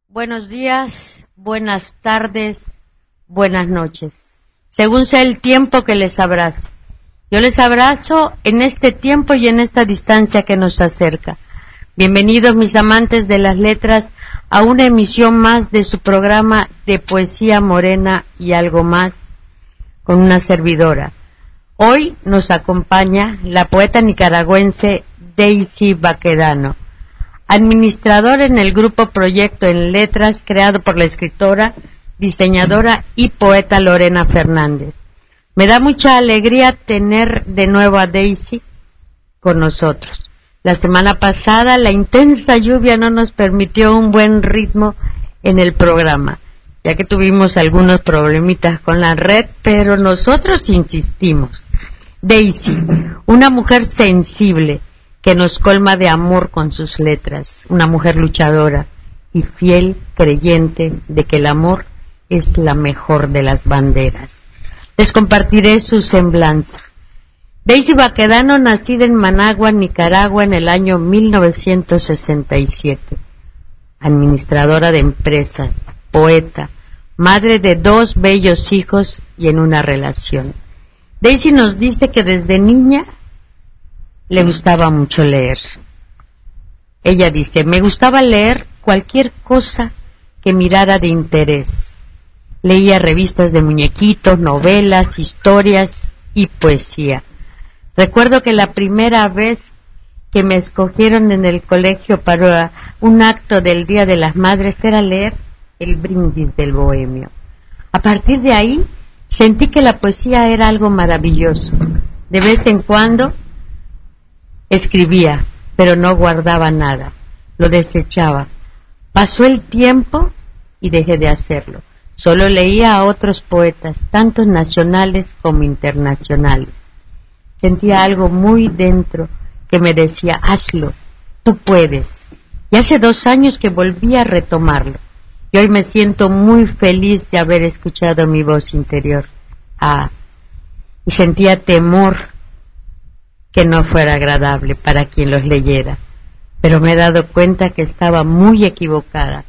Buenos días, buenas tardes, buenas noches, según sea el tiempo que les abrace. Yo les abrazo en este tiempo y en esta distancia que nos acerca. Bienvenidos mis amantes de las letras a una emisión más de su programa de poesía morena y algo más con una servidora. Hoy nos acompaña la poeta nicaragüense Daisy Baquedano, administrador en el grupo Proyecto en Letras creado por la escritora, diseñadora y poeta Lorena Fernández. Me da mucha alegría tener de nuevo a Daisy con nosotros. La semana pasada la intensa lluvia no nos permitió un buen ritmo en el programa, ya que tuvimos algunos problemitas con la red, pero nosotros insistimos. Daisy, una mujer sensible, que nos colma de amor con sus letras, una mujer luchadora y fiel creyente de que el amor es la mejor de las banderas. Les compartiré su semblanza. Daisy Baquedano, nacida en Managua, Nicaragua, en el año 1967. Administradora de empresas, poeta, madre de 2 bellos hijos y en una relación. Daisy nos dice que desde niña le gustaba mucho leer. Ella dice, me gustaba leer cualquier cosa que mirara de interés. Leía revistas de muñequitos, novelas, historias y poesía. Recuerdo que la primera vez que me escogieron en el colegio para un acto del Día de las Madres era leer El brindis del bohemio. A partir de ahí sentí que la poesía era algo maravilloso. De vez en cuando escribía, pero no guardaba nada, lo desechaba. Pasó el tiempo y dejé de hacerlo. Solo leía a otros poetas, tanto nacionales como internacionales. Sentía algo muy dentro que me decía, hazlo, tú puedes. Y hace 2 años que volví a retomarlo. Y hoy me siento muy feliz de haber escuchado mi voz interior. Y sentía temor que no fuera agradable para quien los leyera, pero me he dado cuenta que estaba muy equivocada.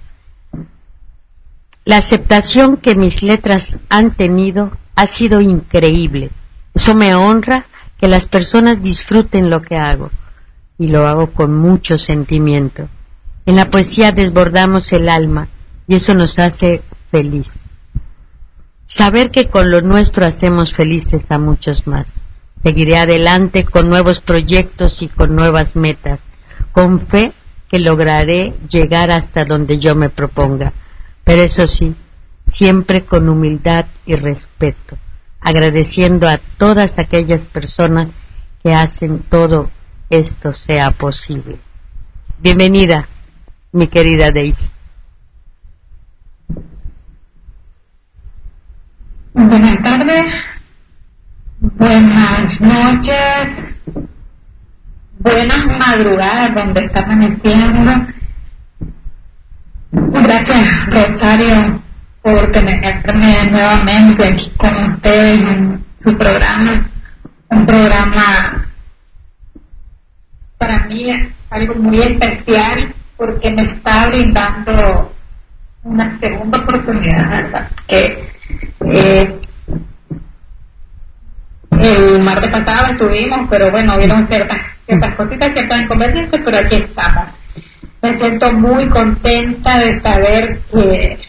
La aceptación que mis letras han tenido ha sido increíble. Eso me honra, que las personas disfruten lo que hago, y lo hago con mucho sentimiento. En la poesía desbordamos el alma, y eso nos hace feliz. Saber que con lo nuestro hacemos felices a muchos más. Seguiré adelante con nuevos proyectos y con nuevas metas, con fe que lograré llegar hasta donde yo me proponga, pero eso sí, siempre con humildad y respeto, agradeciendo a todas aquellas personas que hacen todo esto sea posible. Bienvenida, mi querida Daisy. Buenas tardes. Buenas noches, buenas madrugadas donde está amaneciendo. Gracias, Rosario, por tenerme nuevamente aquí con ustedes en su programa. Un programa para mí algo muy especial porque me está brindando una segunda oportunidad, ¿verdad? El martes pasado estuvimos, pero bueno, hubieron ciertas cositas, ciertas inconvenientes, pero aquí estamos. Me siento muy contenta de saber que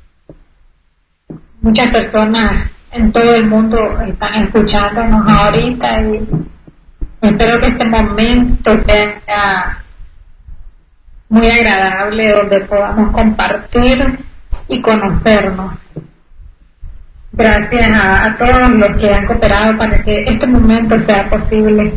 muchas personas en todo el mundo están escuchándonos ahorita y espero que este momento sea muy agradable, donde podamos compartir y conocernos. Gracias a todos los que han cooperado para que este momento sea posible.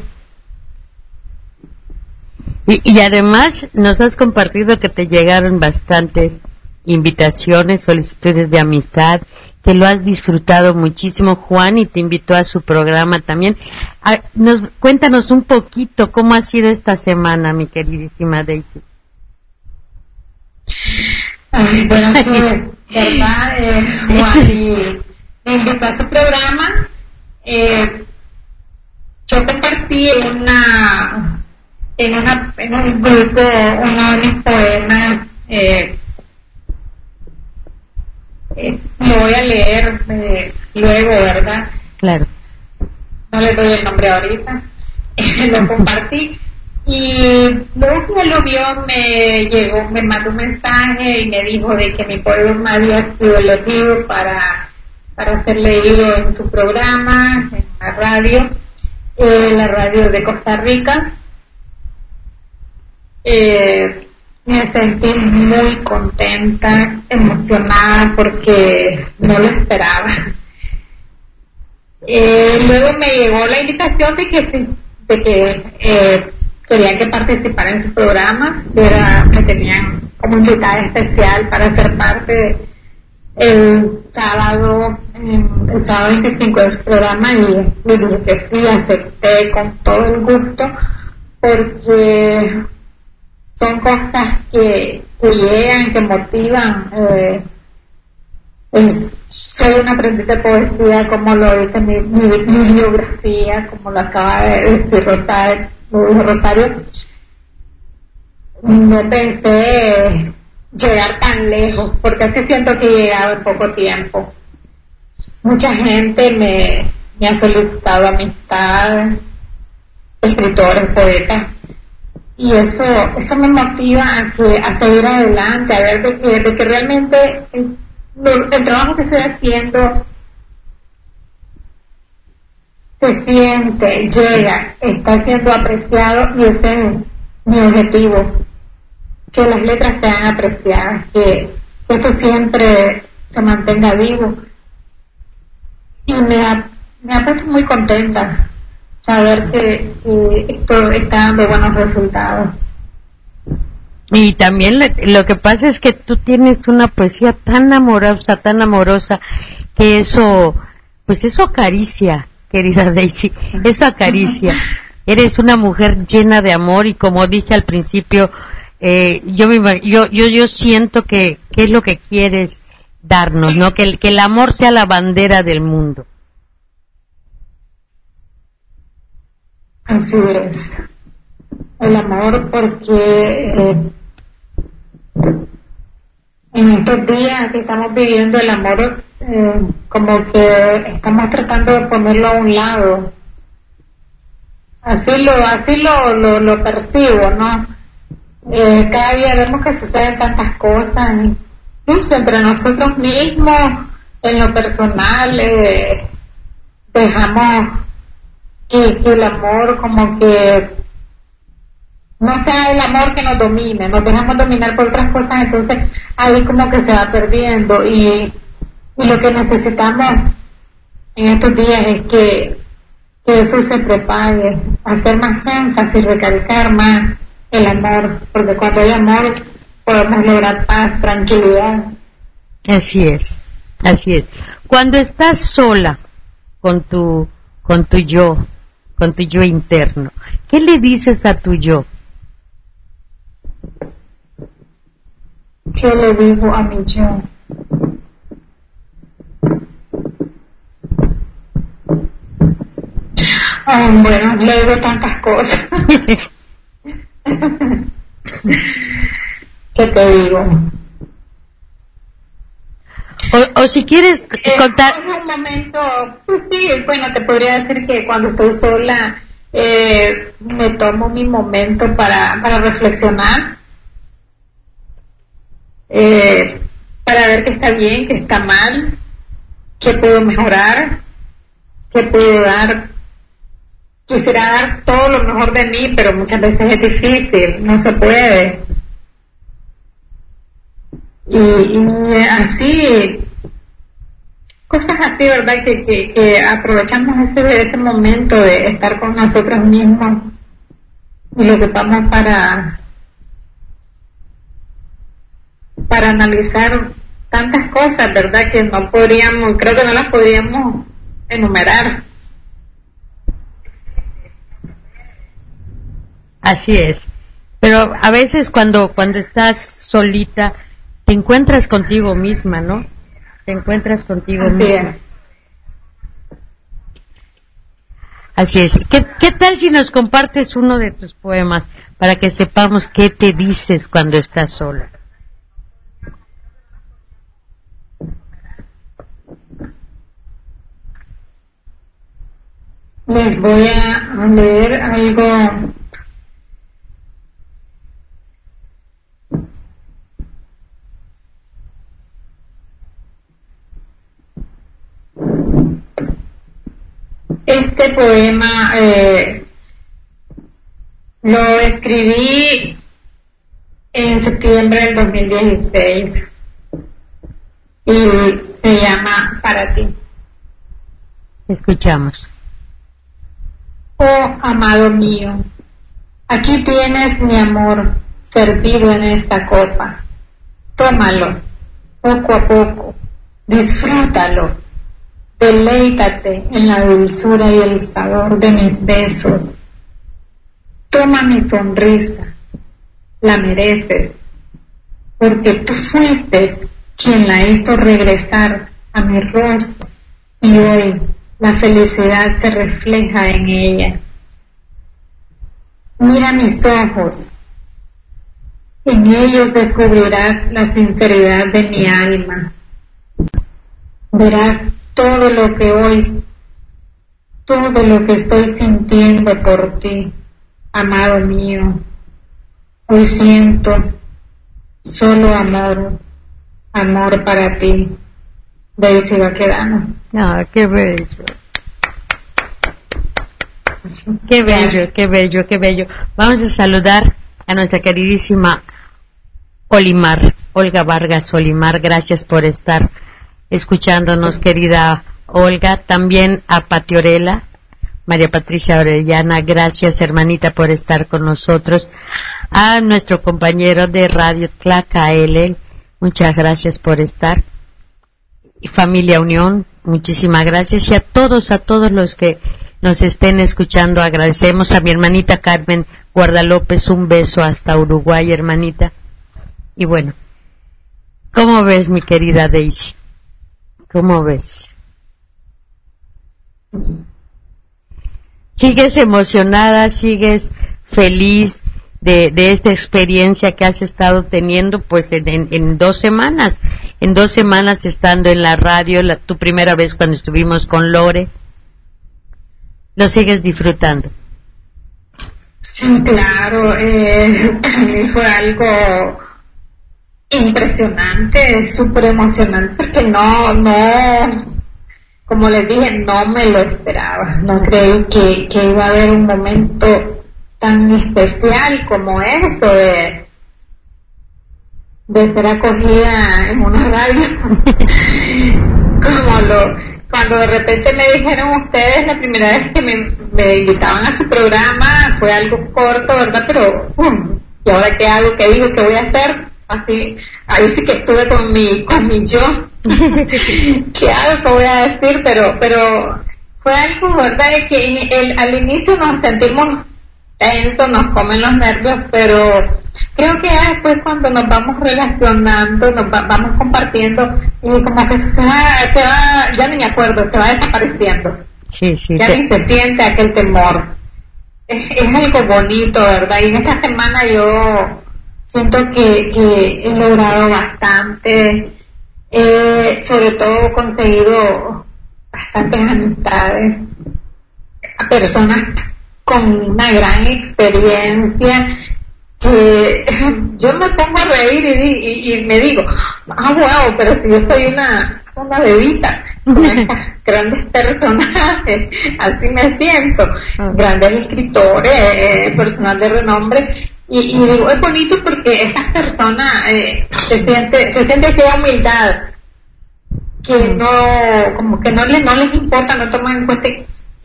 Y además nos has compartido que te llegaron bastantes invitaciones, solicitudes de amistad, que lo has disfrutado muchísimo, Juan, y te invitó a su programa también. Cuéntanos un poquito cómo ha sido esta semana, mi queridísima Daisy. Bueno, verdad, Juan me invitó a su programa. Yo compartí en un grupo uno de mis poemas les doy el nombre ahorita, lo compartí. Y luego que lo vio, me mandó un mensaje y me dijo de que mi poema había sido elegido para ser leído en su programa, en la radio de Costa Rica. Me sentí muy contenta, emocionada, porque no lo esperaba. Luego me llegó la invitación de que querían que participara en su programa, me tenían como invitada especial para ser parte el sábado 25 de su programa, y dije que sí, acepté con todo el gusto, porque son cosas que llegan, que motivan. Soy una aprendiz de poesía, como lo dice mi biografía, como lo acaba de decir Rosario. No pensé llegar tan lejos, porque así siento que he llegado en poco tiempo. Mucha gente me ha solicitado amistad, escritores, poetas, y eso me motiva a seguir adelante, a ver de que realmente el trabajo que estoy haciendo se siente, llega, está siendo apreciado, y ese es mi objetivo, que las letras sean apreciadas, que esto siempre se mantenga vivo, y me ha puesto muy contenta saber que esto está dando buenos resultados. Y también lo que pasa es que tú tienes una poesía tan amorosa, que eso acaricia, querida Daisy, eso acaricia. Eres una mujer llena de amor, y como dije al principio, yo siento que es lo que quieres darnos, ¿no? Que el amor sea la bandera del mundo. Así es, el amor, porque en estos días que estamos viviendo el amor, como que estamos tratando de ponerlo a un lado. Así lo percibo, ¿no? Cada día vemos que suceden tantas cosas, incluso entre nosotros mismos, en lo personal, dejamos que el amor, como que no sea el amor que nos domine, nos dejamos dominar por otras cosas, entonces ahí como que se va perdiendo, y lo que necesitamos en estos días es que eso se propague, hacer más énfasis, recalcar más el amor, porque cuando hay amor podemos lograr paz, tranquilidad. Así es. Cuando estás sola con tu yo interno, ¿qué le dices a tu yo? ¿Qué le digo a mi yo? Bueno, le digo tantas cosas. ¿Qué te digo? O si quieres contar... En un momento, pues sí, bueno, te podría decir que cuando estoy sola, me tomo mi momento para reflexionar, para ver qué está bien, qué está mal, qué puedo mejorar, qué puedo dar. Quisiera dar todo lo mejor de mí, pero muchas veces es difícil, no se puede. Y así, cosas así, ¿verdad? Que aprovechamos ese momento de estar con nosotros mismos, y lo que vamos para analizar tantas cosas, ¿verdad? Que creo que no las podríamos enumerar. Así es. Pero a veces cuando estás solita, te encuentras contigo misma, ¿no? Te encuentras contigo misma. Así es. ¿Qué tal si nos compartes uno de tus poemas para que sepamos qué te dices cuando estás sola? Les voy a leer algo. Este poema lo escribí en septiembre del 2016 y se llama Para ti. Escuchamos. Oh, amado mío, aquí tienes mi amor servido en esta copa. Tómalo, poco a poco, disfrútalo, deleítate en la dulzura y el sabor de mis besos. Toma mi sonrisa, la mereces, porque tú fuiste quien la hizo regresar a mi rostro y hoy la felicidad se refleja en ella. Mira mis ojos, en ellos descubrirás la sinceridad de mi alma. Verás todo lo que hoy, todo lo que estoy sintiendo por ti, amado mío. Hoy siento solo amor, amor para ti. Daisy Baquedano. Ah, qué bello. Qué bello, qué bello, qué bello. Vamos a saludar a nuestra queridísima Olimar, Olga Vargas Olimar. Gracias por estar escuchándonos, querida Olga. También a Patiorela, María Patricia Orellana. Gracias, hermanita, por estar con nosotros. A nuestro compañero de Radio Tlacaele, muchas gracias por estar. Y Familia Unión, muchísimas gracias. Y a todos los que nos estén escuchando, agradecemos. A mi hermanita Carmen Guardalópez, un beso hasta Uruguay, hermanita. Y bueno, ¿cómo ves, mi querida Daisy? ¿Cómo ves? ¿Sigues emocionada? ¿Sigues feliz de esta experiencia que has estado teniendo? Pues en 2 semanas. En 2 semanas estando en la radio, tu primera vez cuando estuvimos con Lore. ¿Lo sigues disfrutando? Sí, claro. Para mí fue algo impresionante, súper emocionante, porque no, como les dije, no me lo esperaba. No creí que iba a haber un momento tan especial como eso de ser acogida en una radio. Cuando de repente me dijeron ustedes la primera vez que me invitaban a su programa, fue algo corto, ¿verdad? Pero ¿y ahora qué hago? ¿Qué digo? ¿Qué voy a hacer? Así, ahí sí que estuve con mi yo. ¿Qué hago? ¿Qué voy a decir? Pero fue algo, ¿verdad? Que al inicio nos sentimos tensos, nos comen los nervios, pero creo que después cuando nos vamos relacionando, vamos compartiendo, y como que se va, ya ni me acuerdo, se va desapareciendo. Sí, ya ni se siente aquel temor. Es algo bonito, ¿verdad? Y en esta semana yo siento que he logrado bastante, sobre todo he conseguido bastantes amistades, a personas con una gran experiencia, que yo me pongo a reír y me digo, wow, pero si yo soy una bebita con estas grandes personajes, así me siento, grandes escritores, personal de renombre, y digo, es bonito porque estas personas se siente aquella humildad que no, como que no les importa, no toman en cuenta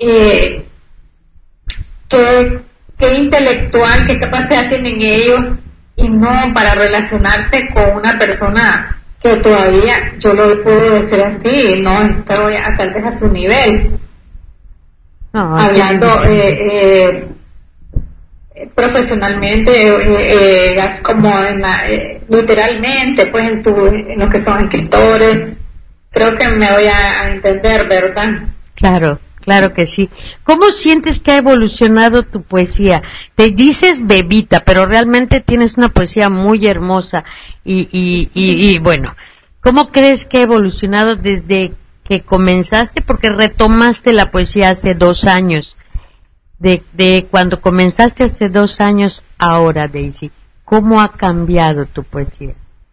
qué intelectual, qué capacidad tienen ellos, y no para relacionarse con una persona que todavía, yo lo puedo decir así, no estoy tal vez a su nivel, hablando profesionalmente, como literalmente, pues en lo que son escritores. Creo que me voy a entender, ¿verdad? Claro que sí. ¿Cómo sientes que ha evolucionado tu poesía? Te dices bebita, pero realmente tienes una poesía muy hermosa y bueno, ¿cómo crees que ha evolucionado desde que comenzaste, porque retomaste la poesía hace 2 años, de cuando comenzaste hace 2 años ahora, Daisy, ¿cómo ha cambiado tu poesía?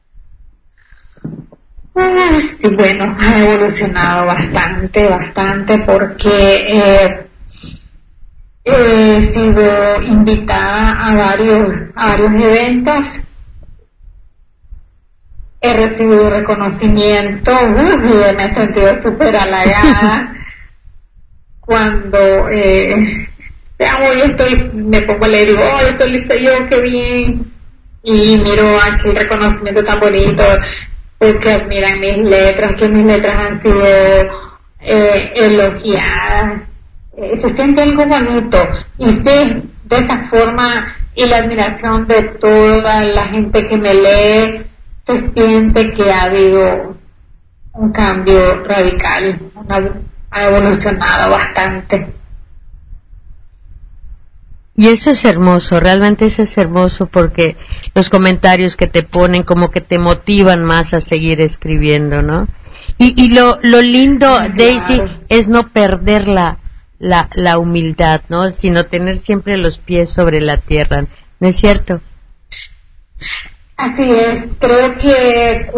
Sí, bueno, ha evolucionado bastante, porque he sido invitada a varios eventos, he recibido reconocimiento, y me he sentido súper halagada cuando me pongo a leer y digo, estoy lista yo, qué bien, y miro aquí el reconocimiento tan bonito, porque admiran mis letras, que mis letras han sido elogiadas, se siente algo bonito, y sí, de esa forma, y la admiración de toda la gente que me lee, se siente que ha habido un cambio radical, ha evolucionado bastante. Y eso es hermoso, realmente eso es hermoso, porque los comentarios que te ponen como que te motivan más a seguir escribiendo, ¿no? Y lo lindo, sí, Daisy, claro, es no perder la humildad, ¿no? Sino tener siempre los pies sobre la tierra, ¿no es cierto? Así es, creo que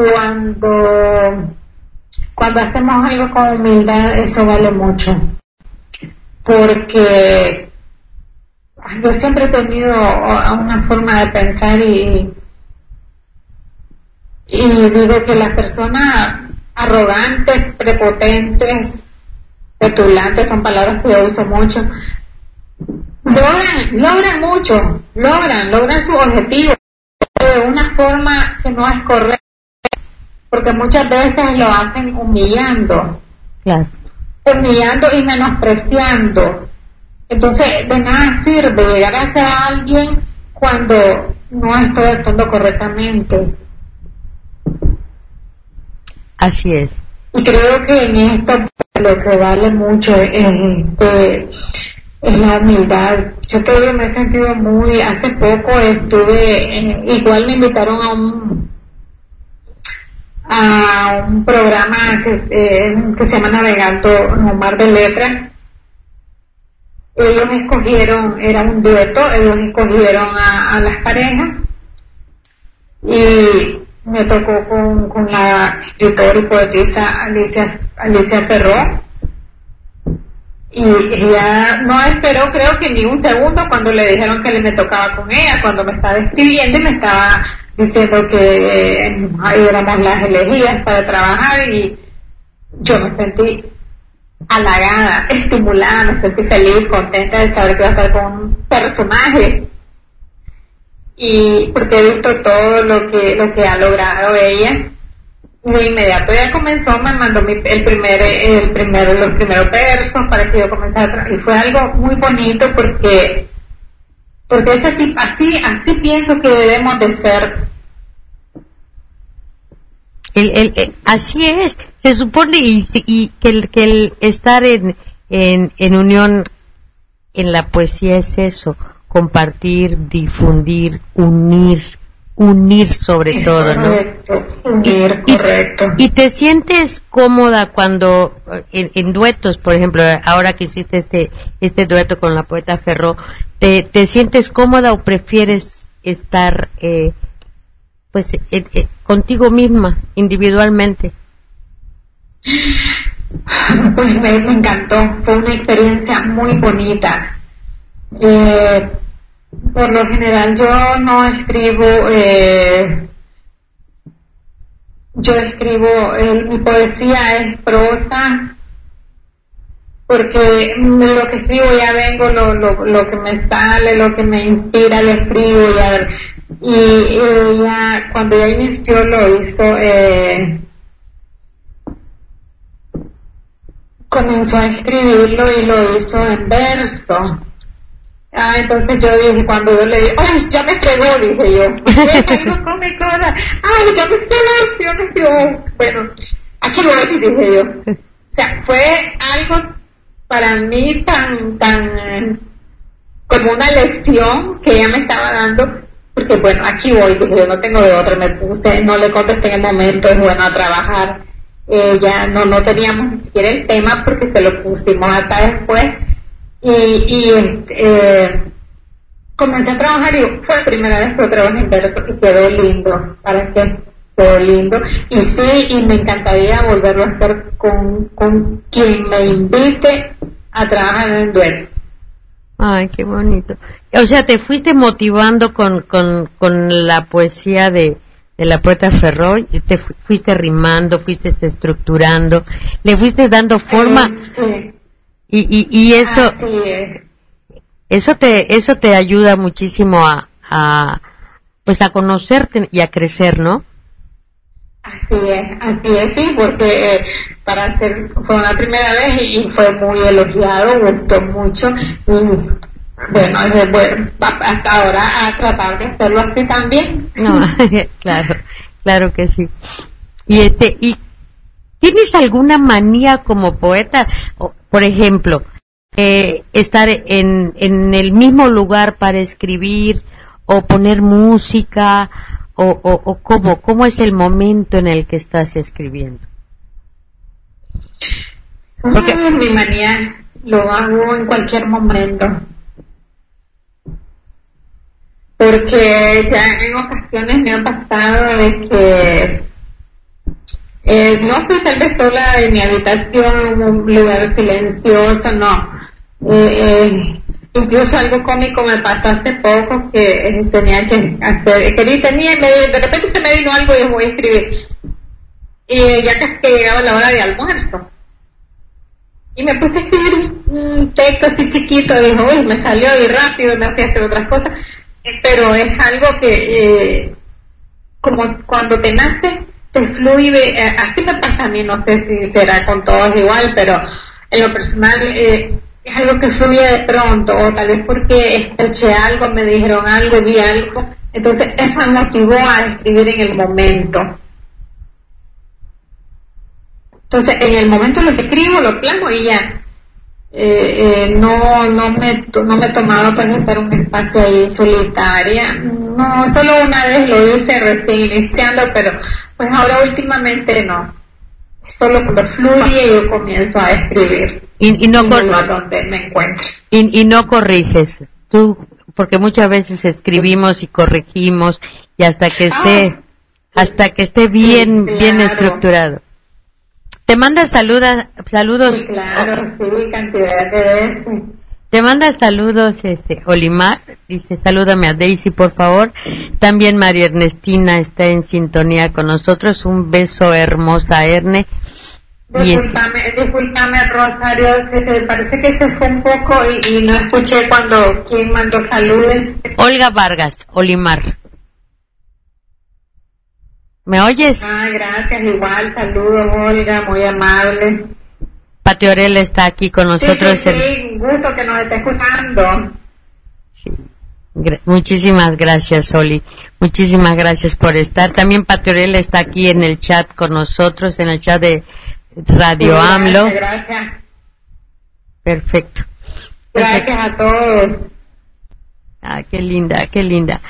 cuando hacemos algo con humildad, eso vale mucho, porque yo siempre he tenido una forma de pensar y digo que las personas arrogantes, prepotentes, petulantes, son palabras que yo uso mucho, logran mucho, logran sus objetivos de una forma que no es correcta, porque muchas veces lo hacen humillando, claro, humillando y menospreciando. Entonces, de nada sirve llegar a ser a alguien cuando no estoy actuando correctamente. Así es. Y creo que en esto lo que vale mucho es la humildad. Yo todavía me he sentido hace poco igual me invitaron a un programa que se llama Navegando en un mar de letras. Ellos escogieron, era un dueto, ellos escogieron a las parejas y me tocó con la escritora y poetisa Alicia Ferró, y ella no esperó, creo que ni un segundo cuando le dijeron que me tocaba con ella, cuando me estaba escribiendo y me estaba diciendo que éramos las elegidas para trabajar, y yo me sentí halagada, estimulada, me sentí feliz, contenta de saber que iba a estar con un personaje, y porque he visto todo lo que ha logrado ella. De inmediato ya comenzó, me mandó los primeros versos para que yo comenzara y fue algo muy bonito, porque ese tipo, así pienso que debemos de ser. Así es, se supone, y que el estar en unión en la poesía es eso, compartir, difundir, unir sobre todo, ¿no? Correcto. Y te sientes cómoda cuando en duetos, por ejemplo, ahora que hiciste este dueto con la poeta Ferró, ¿te sientes cómoda o prefieres estar contigo misma, individualmente? Pues me encantó, fue una experiencia muy bonita. Por lo general yo no escribo, mi poesía es prosa, porque lo que escribo ya vengo, lo que me sale, lo que me inspira, lo escribo y ella, cuando ella inició, lo hizo, comenzó a escribirlo y lo hizo en verso. Entonces yo dije, cuando yo le dije, ¡ay, ya me fregó! Dije yo, algo cómico, ¡ay, ya me fregó! Bueno, aquí voy, dije yo. O sea, fue algo para mí tan como una lección que ella me estaba dando, porque bueno, aquí voy, dije yo, no tengo de otra, me puse, no le contesté en el momento, es bueno a trabajar. ya no teníamos ni siquiera el tema porque se lo pusimos hasta después, y comencé a trabajar y fue la primera vez que trabajé en verso y quedó lindo. ¿Para qué? Quedó lindo. Y sí, y me encantaría volverlo a hacer con quien me invite a trabajar en dueto. Ay, qué bonito. O sea, te fuiste motivando con la poesía de la poeta Ferroy, y te fuiste rimando, fuiste estructurando, le fuiste dando forma, y eso, eso te ayuda muchísimo a conocerte y a crecer, ¿no? Así es, sí, porque fue una primera vez y fue muy elogiado, gustó mucho, y bueno, hasta ahora a tratar de hacerlo así también. No, claro que sí. ¿Y tienes alguna manía como poeta? Por ejemplo, estar en el mismo lugar para escribir, o poner música, o cómo es el momento en el que estás escribiendo. Porque mi manía lo hago en cualquier momento, porque ya en ocasiones me ha pasado de que no fui tal vez sola en mi habitación, en un lugar silencioso, no. Incluso algo cómico me pasó hace poco, que tenía que hacer, de repente se me vino algo y voy a escribir, y ya casi que llegaba la hora de almuerzo, y me puse a escribir un texto así chiquito, dijo, uy, me salió y rápido, me fui a hacer otras cosas, pero es algo que como cuando te nace, te fluye, así me pasa a mí, no sé si será con todos igual, pero en lo personal es algo que fluye de pronto, o tal vez porque escuché algo, me dijeron algo, vi algo, entonces eso me motivó a escribir en el momento. Entonces en el momento lo escribo, lo plasmo y ya. No me he tomado para estar un espacio ahí solitaria, no, solo una vez lo hice recién iniciando, pero pues ahora últimamente no, solo cuando fluye yo comienzo a escribir y no donde me encuentre. Y no corriges tú, porque muchas veces escribimos y corregimos, y hasta que esté bien, sí, claro, bien estructurado. Te manda saludos. Sí, claro, sí, cantidad de veces. Te manda saludos Olimar, dice, salúdame a Daisy, por favor. También María Ernestina está en sintonía con nosotros. Un beso, hermosa Erne. Discúlpame, Rosario, se parece que se fue un poco y no escuché quién mandó saludos. Olga Vargas, Olimar. ¿Me oyes? Gracias, igual, saludos, Olga, muy amable. Pati Orella está aquí con nosotros. Sí, un gusto que nos esté escuchando. Sí. Muchísimas gracias, Oli. Muchísimas gracias por estar. También Pati Orella está aquí en el chat con nosotros, en el chat de Radio AMLO. Gracias. Perfecto. Gracias a todos. Qué linda, qué linda.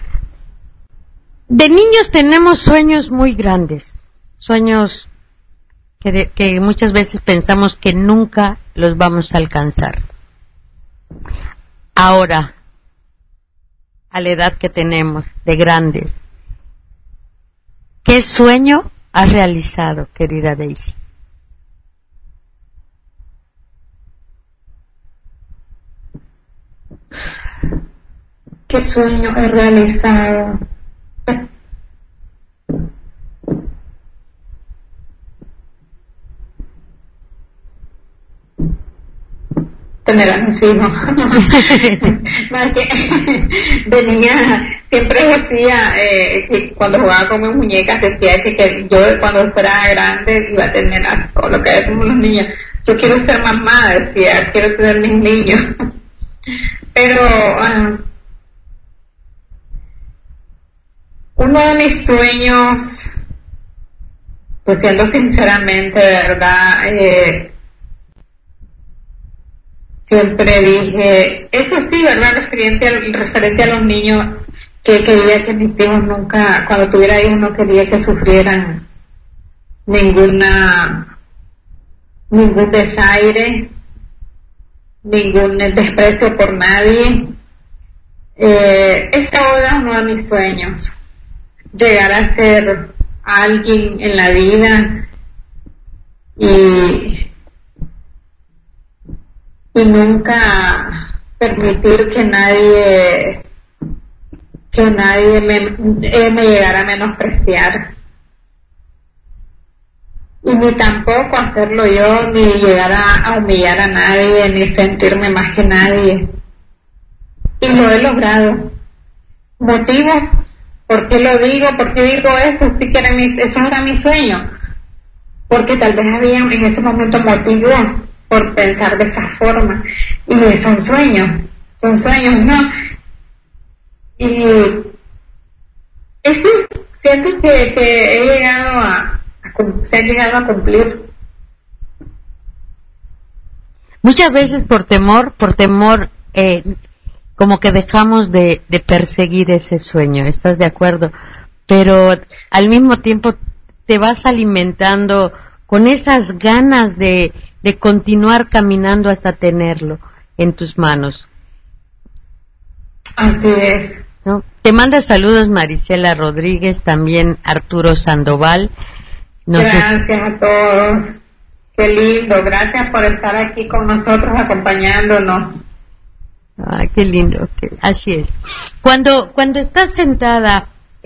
De niños tenemos sueños muy grandes, sueños que muchas veces pensamos que nunca los vamos a alcanzar. Ahora, a la edad que tenemos, de grandes, ¿qué sueño has realizado, querida Daisy? ¿Qué sueño he realizado? Tener a mis hijos. Más que de niña siempre decía que cuando jugaba con mis muñecas decía que yo cuando fuera grande iba a tener todo lo que decimos los niños. Yo quiero ser mamá, decía, quiero tener mis niños. Pero uno de mis sueños, pues siendo sinceramente, de verdad, siempre dije, eso sí, ¿verdad? Referente a los niños, que quería que mis hijos nunca, cuando tuviera hijos, no quería que sufrieran ningún desaire, ningún desprecio por nadie. Esa boda es uno de mis sueños, llegar a ser alguien en la vida y nunca permitir que nadie me llegara a menospreciar, y ni tampoco hacerlo yo, ni llegar a humillar a nadie, ni sentirme más que nadie. Y lo he logrado. ¿Motivos? ¿Por qué lo digo? ¿Por qué digo esto? Sí que eso era mi sueño. Porque tal vez había en ese momento motivos por pensar de esa forma. Y son sueños, ¿no? Y sí, siento que se ha llegado a cumplir. Muchas veces por temor, como que dejamos de perseguir ese sueño, ¿estás de acuerdo? Pero al mismo tiempo te vas alimentando con esas ganas de continuar caminando hasta tenerlo en tus manos. Así es. ¿No? Te manda saludos Marisela Rodríguez, también Arturo Sandoval. Gracias a todos. Qué lindo. Gracias por estar aquí con nosotros, acompañándonos. Ah, qué lindo. Así es. Cuando estás sentada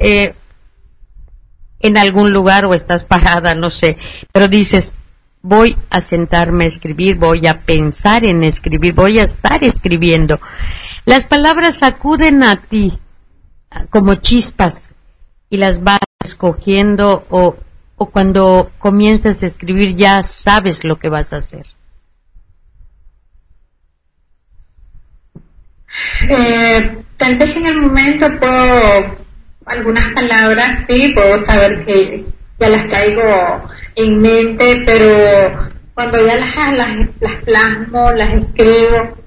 en algún lugar o estás parada, no sé, pero dices, voy a sentarme a escribir, voy a pensar en escribir, voy a estar escribiendo. Las palabras acuden a ti como chispas y las vas escogiendo, o cuando comienzas a escribir ya sabes lo que vas a hacer. Tal vez en el momento algunas palabras sí, puedo saber que ya las traigo en mente, pero cuando ya las plasmo, las escribo,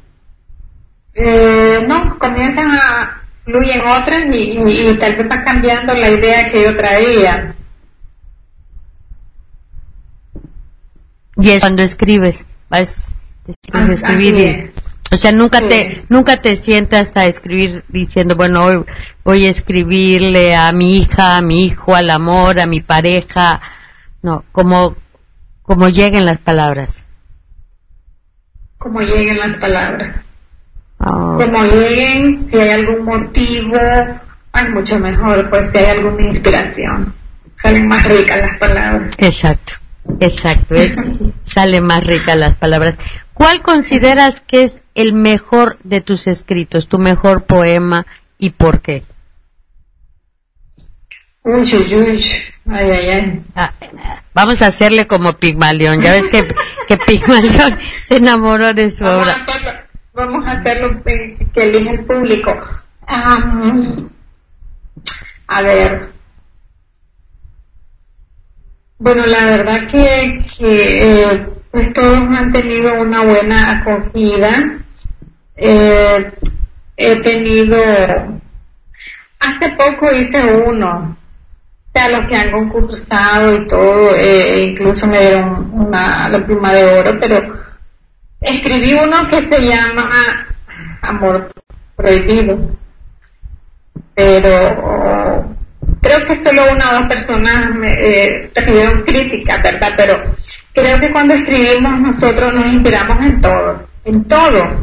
fluyen otras y tal vez va cambiando la idea que yo traía. Y es cuando escribes, decides escribir. O sea, nunca te sientas a escribir diciendo, bueno, hoy voy a escribirle a mi hija, a mi hijo, al amor, a mi pareja. No, como lleguen las palabras. Como lleguen las palabras. Oh. Como lleguen, si hay algún motivo, es mucho mejor, pues si hay alguna inspiración. Salen más ricas las palabras. Exacto. Salen más ricas las palabras. ¿Cuál consideras que es el mejor de tus escritos, tu mejor poema, y por qué? Uy. Ay. Vamos a hacerle como Pigmalión. Ya ves que Pigmalión se enamoró de su obra. Vamos a hacerlo que elige el público. A ver. Bueno, la verdad que pues todos han tenido una buena acogida. He tenido, hace poco hice uno, o sea, los que han concursado y todo, incluso me dieron la pluma de oro, pero escribí uno que se llama Amor Prohibido, pero creo que solo una o dos personas recibieron críticas, ¿verdad? Pero creo que cuando escribimos nosotros nos inspiramos en todo.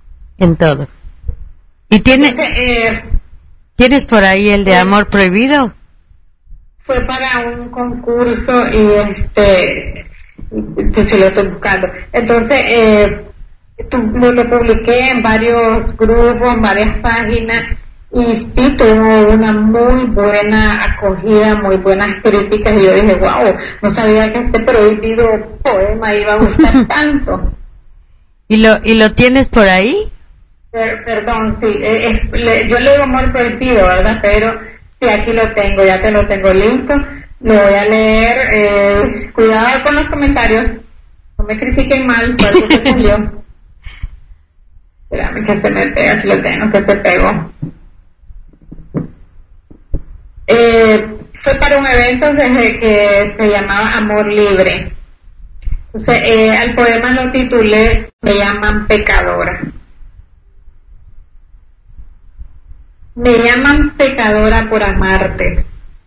¿Y tienes por ahí el de Amor Prohibido? Fue para un concurso y pues sí lo estoy buscando. Entonces lo publiqué en varios grupos, en varias páginas, y sí tuvo una muy buena acogida, muy buenas críticas, y yo dije, wow, no sabía que este prohibido poema iba a gustar tanto. ¿Y lo tienes por ahí? Perdón, sí, yo le digo Amor Prohibido, ¿verdad? Pero sí, aquí lo tengo, ya te lo tengo listo, lo voy a leer. Cuidado con los comentarios, no me critiquen mal, por algo que salió. Espérame que se me pega, aquí lo tengo, que se pegó. fue para un evento que se llamaba Amor Libre. Entonces, al poema lo titulé Me llaman pecadora. Me llaman pecadora por amarte,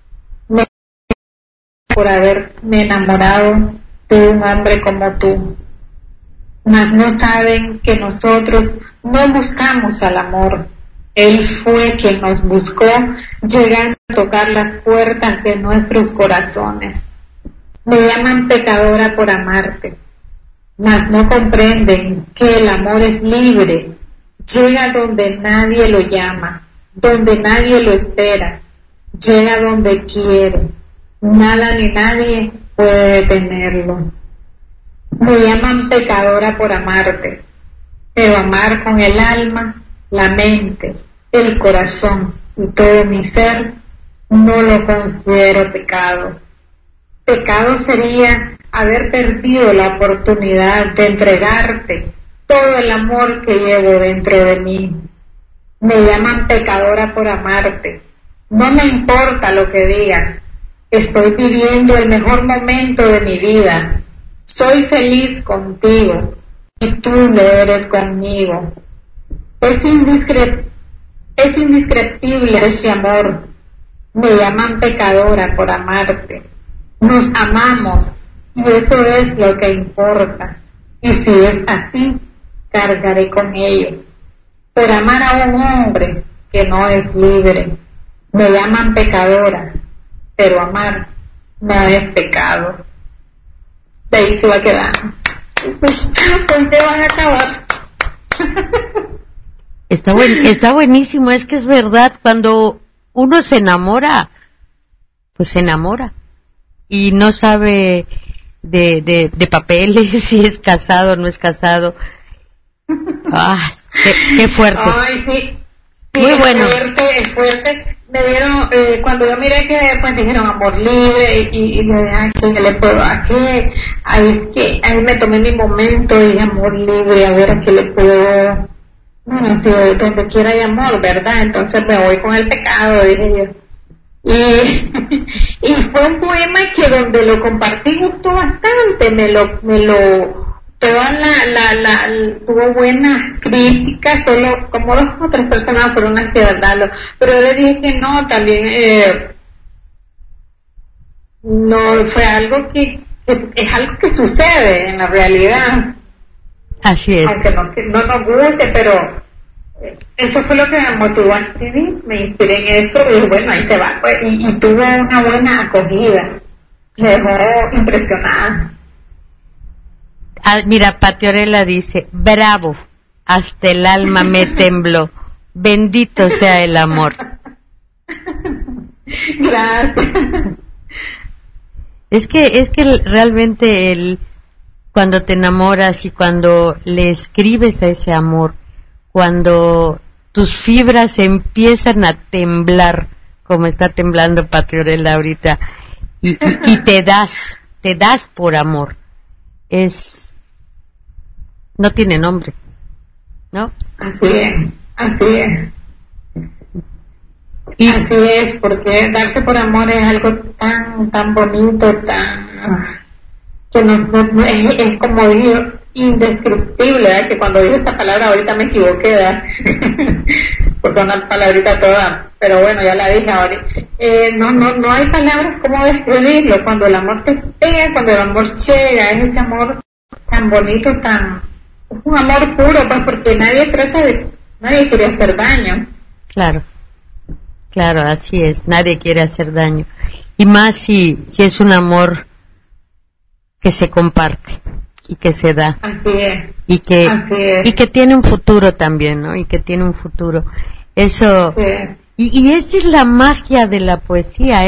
por haberme enamorado de un hombre como tú. Mas no saben que nosotros no buscamos al amor. Él fue quien nos buscó, llegando a tocar las puertas de nuestros corazones. Me llaman pecadora por amarte, mas no comprenden que el amor es libre, llega donde nadie lo llama, donde nadie lo espera, llega donde quiere, nada ni nadie puede detenerlo. Me llaman pecadora por amarte, pero amar con el alma, la mente, el corazón y todo mi ser, no lo considero pecado. Pecado sería haber perdido la oportunidad de entregarte todo el amor que llevo dentro de mí. Me llaman pecadora por amarte. No me importa lo que digan. Estoy viviendo el mejor momento de mi vida. Soy feliz contigo y tú lo eres conmigo. Es indescriptible ese amor. Me llaman pecadora por amarte. Nos amamos y eso es lo que importa. Y si es así, cargaré con ello. Por amar a un hombre que no es libre. Me llaman pecadora, pero amar no es pecado. De ahí se va a quedar. Pues, ¿con qué van a acabar? Está buenísimo, es que es verdad, cuando uno se enamora, pues se enamora y no sabe de papeles, si es casado o no es casado. Ah, qué fuerte. Ay, sí. Muy bueno. Es fuerte. Me dieron, cuando yo miré que pues dijeron amor libre y le dije, ¿qué le puedo hacer? Ahí me tomé mi momento y amor libre, a ver a qué le puedo. Bueno, si donde quiera hay amor, ¿verdad? Entonces me voy con el pecado, dije yo. Y fue un poema que donde lo compartí gustó bastante, tuvo buenas críticas, solo como 2 o 3 personas fueron las que darlo, pero yo le dije que no, también no fue algo que es algo que sucede en la realidad. Así es. Aunque no nos guste, pero eso fue lo que me motivó a escribir, me inspiré en eso y bueno, ahí se va, pues, y tuvo una buena acogida, me dejó impresionada. Mira, Patiorela dice, bravo, hasta el alma me tembló, bendito sea el amor. Gracias. Es que realmente cuando te enamoras y cuando le escribes a ese amor, cuando tus fibras empiezan a temblar, como está temblando Patiorela ahorita, y te das por amor, no tiene nombre, ¿no? Así es. Así es, porque darse por amor es algo tan bonito, que no es como digo, indescriptible, ¿verdad? Que cuando digo esta palabra ahorita me equivoqué, ¿verdad? Porque una palabrita toda, pero bueno, ya la dije ahora. No hay palabras como describirlo, cuando el amor te pega, cuando el amor llega, es ese amor tan bonito, es un amor puro, pues, porque nadie quiere hacer daño. Claro, así es, nadie quiere hacer daño, y más si es un amor que se comparte y que se da. Así es. Y que tiene un futuro también, ¿no? Y que tiene un futuro. Eso. Sí. Y esa es la magia de la poesía,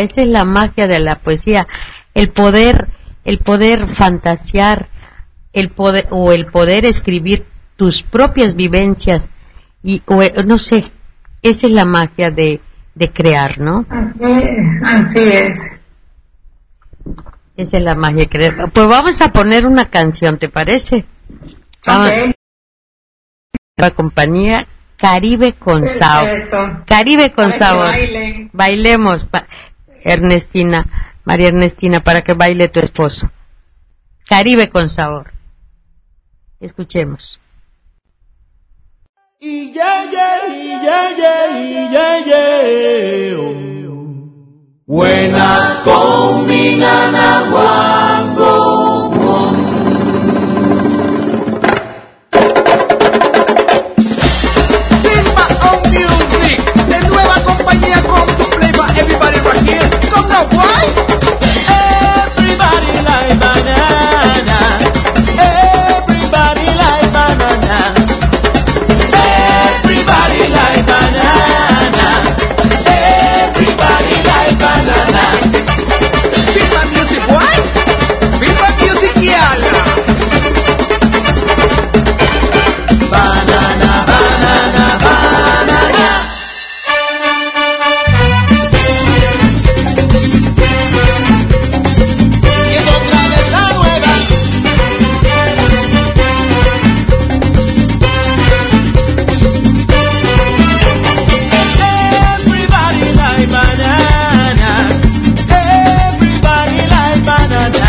el poder fantasear, el poder escribir tus propias vivencias no sé, esa es la magia de crear, ¿no? Así es. Esa es la magia que crear. Pues vamos a poner una canción, ¿te parece? Okay. La compañía Caribe con Sabor. Perfecto. Caribe con Para Sabor. que bailen. Bailemos. Ernestina, María Ernestina, para que baile tu esposo. Caribe con sabor. Escuchemos. Y yeah, yeah, y yeah, yeah, y yeah, yeah, oh. Buena combinana guango, Simba on Music, de nueva compañía con tu play for everybody right here. Come now, boy. Everybody like banana. Everybody like banana. Everybody like banana. Everybody like banana. Viva music, boy. Viva music, yala. Banana, banana, banana. Y es otra vez la nueva. Everybody like banana. Everybody like banana.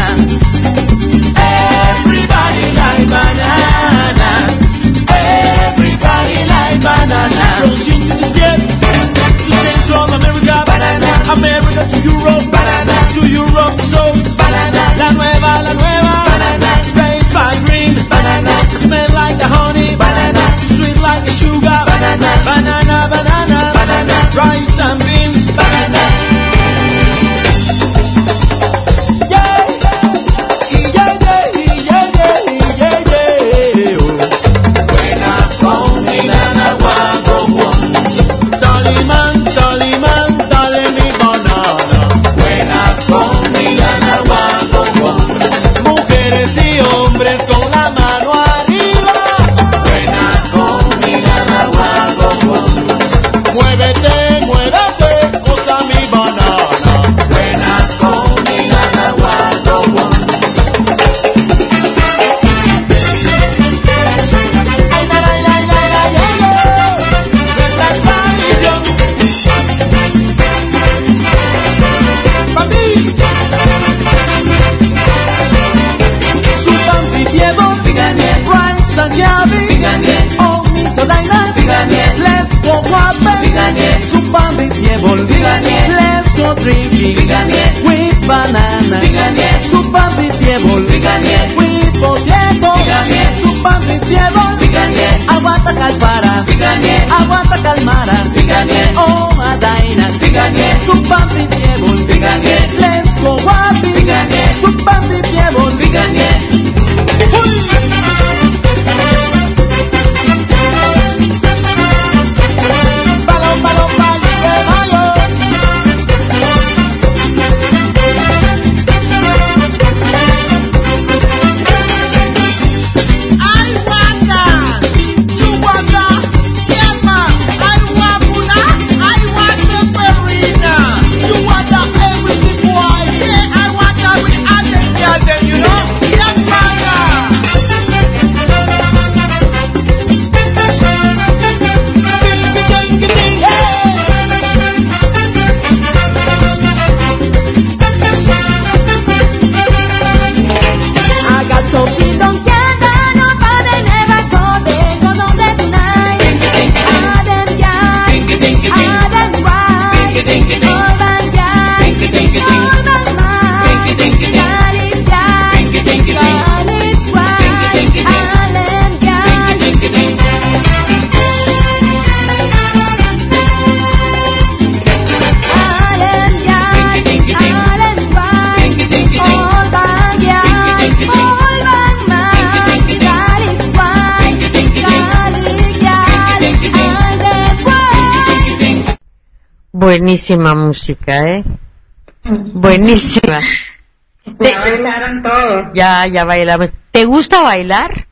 Everybody like banana. Everybody like banana. From Chile to the jet, to Central America, banana. America to Europe, banana. To Europe, so banana. La nueva, banana. Face by green, banana. Smell like the honey, banana. Sweet like the sugar, banana. Banana, banana, banana. Rice and beans, banana. Yeah, yeah, yeah, yeah, yeah, yeah, oh. Buena combinana guapo, Soliman, dale mi banana. Buena combinana guapo, mujeres y hombres con la mano arriba. Buena combinana guapo, muévete, goza mi banana. Buena combinana guapo. Let's go drinking with banana. Super people, with potato. Super people, aguanta calpara, aguanta calmara. Oh, Adaina, super people, let's go happy. Super people, Buenísima música, buenísima. Ya bailaron todos. Ya bailamos. ¿Te gusta bailar?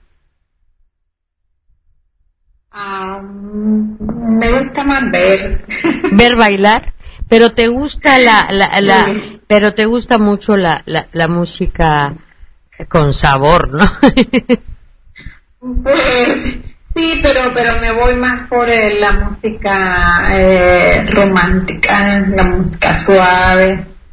Me gusta más ver. Ver bailar, pero te gusta pero te gusta mucho la música con sabor, ¿no? Pues, sí, pero me voy más por la música romántica, la música suave.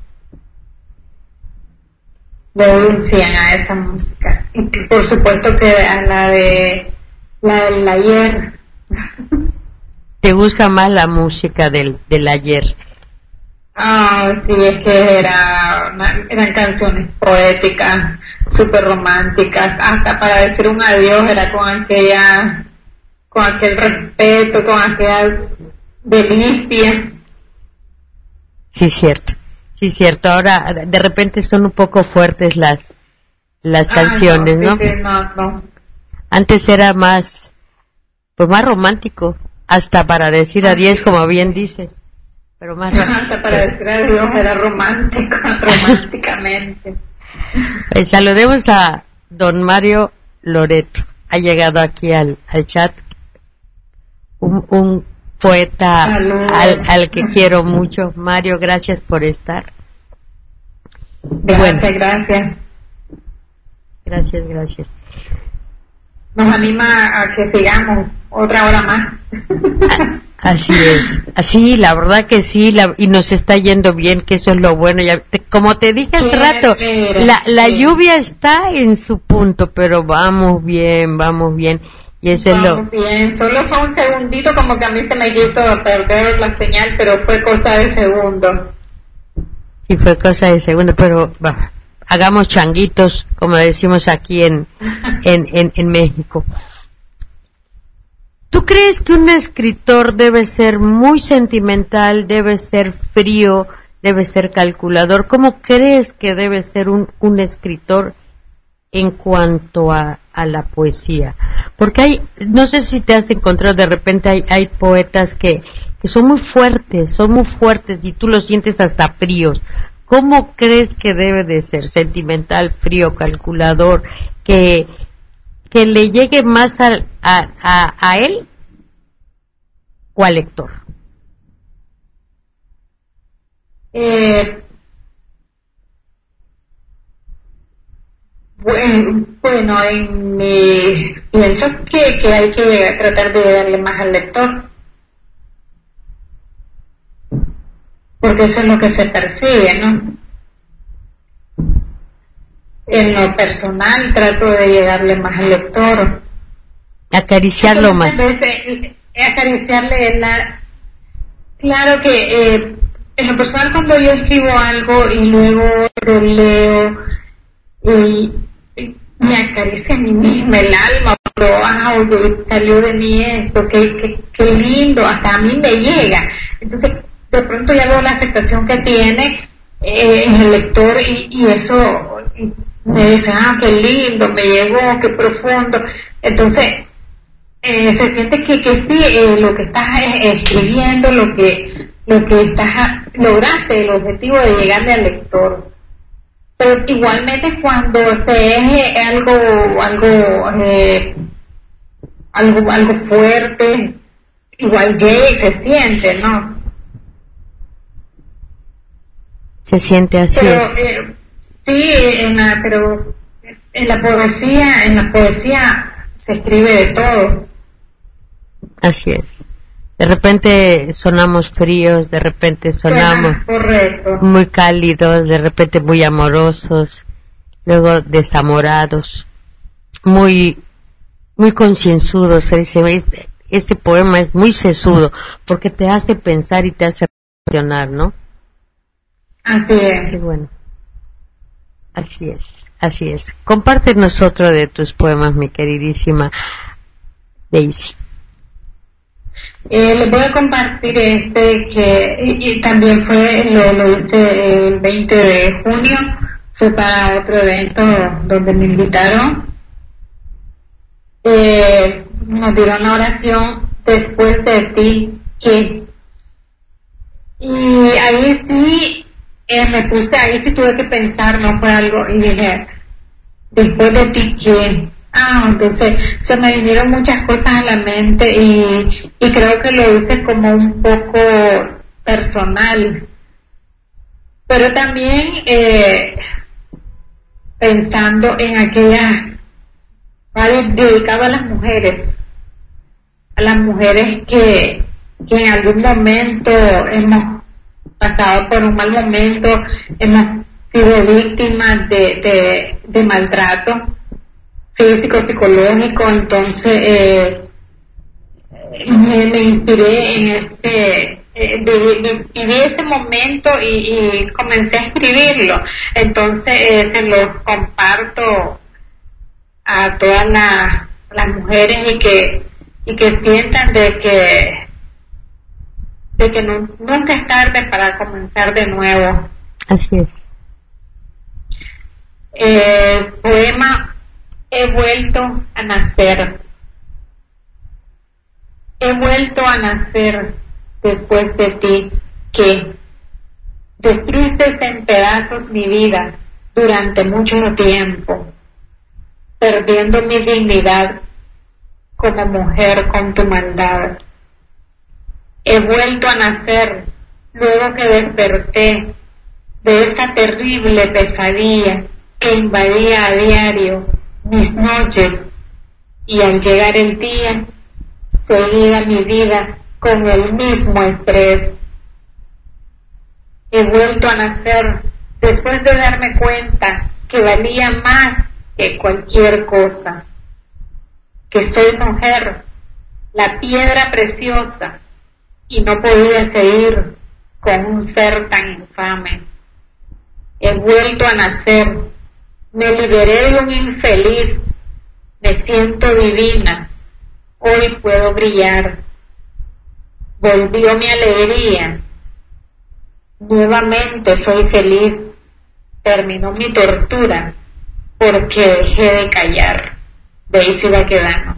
le lucían a esa música. Y por supuesto que a la del ayer. ¿Te gusta más la música del ayer? Sí, es que eran canciones poéticas, súper románticas, hasta para decir un adiós era con aquel respeto, con aquella delicia. Sí, cierto. Ahora, de repente son un poco fuertes las canciones, no, ¿no? Sí, no. Antes era más romántico, hasta para decir adiós, como bien dices. Pero más hasta para decir adiós era romántico, románticamente. Saludemos a don Mario Loreto. Ha llegado aquí al chat un poeta al que quiero mucho. Mario, gracias por estar. Gracias. Gracias. Nos anima a que sigamos otra hora más. Así es, así, la verdad que sí, y nos está yendo bien, que eso es lo bueno. Como te dije hace rato, la lluvia está en su punto, pero vamos bien, y eso es lo... bien, solo fue un segundito, como que a mí se me quiso perder la señal, pero fue cosa de segundo. Sí, fue cosa de segundo, pero hagamos changuitos, como decimos aquí en México. ¿Tú crees que un escritor debe ser muy sentimental, debe ser frío, debe ser calculador? ¿Cómo crees que debe ser un escritor en cuanto a la poesía? Porque no sé si te has encontrado, de repente hay poetas que son muy fuertes y tú los sientes hasta fríos. ¿Cómo crees que debe de ser? ¿Sentimental, frío, calculador? Que le llegue más a él o al lector. Bueno, pienso que hay que tratar de darle más al lector, porque eso es lo que se percibe, ¿no? En lo personal trato de llegarle más al lector, acariciarlo más. Acariciarle claro que en lo personal, cuando yo escribo algo y luego lo leo y me acaricia a mí misma el alma, pero salió de mí esto, qué lindo, hasta a mí me llega. Entonces de pronto ya veo la aceptación que tiene en el lector y eso me dice, qué lindo, me llegó, qué profundo. Entonces se siente que sí, lo que estás escribiendo, lo que lograste el objetivo de llegarle al lector. Pero igualmente cuando se es algo fuerte, igual llega y se siente, ¿no? Se siente así. Pero sí, pero en la poesía se escribe de todo. Así es. De repente sonamos fríos, de repente sonamos muy cálidos, de repente muy amorosos, luego desamorados, muy concienzudos. Este poema es muy sesudo porque te hace pensar y te hace reflexionar, ¿no? Así es. Qué bueno. Así es. Compártenos otro de tus poemas, mi queridísima Daisy. Les voy a compartir que también lo hice el 20 de junio, fue para otro evento donde me invitaron. Nos dieron la oración después de ti que, y ahí sí ahí sí tuve que pensar, no fue algo, y dije, después de ti que, entonces se me vinieron muchas cosas a la mente y creo que lo hice como un poco personal, pero también pensando en aquellas dedicado a las mujeres que en algún momento hemos pasado por un mal momento, hemos sido víctima de maltrato físico, psicológico, entonces me inspiré en viví ese momento y comencé a escribirlo. Entonces se lo comparto a todas las mujeres y que sientan de que nunca es tarde para comenzar de nuevo. Así es. Poema: he vuelto a nacer. He vuelto a nacer después de ti, que destruiste en pedazos mi vida durante mucho tiempo, perdiendo mi dignidad como mujer con tu maldad. He vuelto a nacer luego que desperté de esta terrible pesadilla que invadía a diario mis noches, y al llegar el día seguía mi vida con el mismo estrés. He vuelto a nacer después de darme cuenta que valía más que cualquier cosa, que soy mujer, la piedra preciosa, y no podía seguir con un ser tan infame. He vuelto a nacer, me liberé de un infeliz, me siento divina, hoy puedo brillar. Volvió mi alegría, nuevamente soy feliz, terminó mi tortura porque dejé de callar. Daisy Baquedano.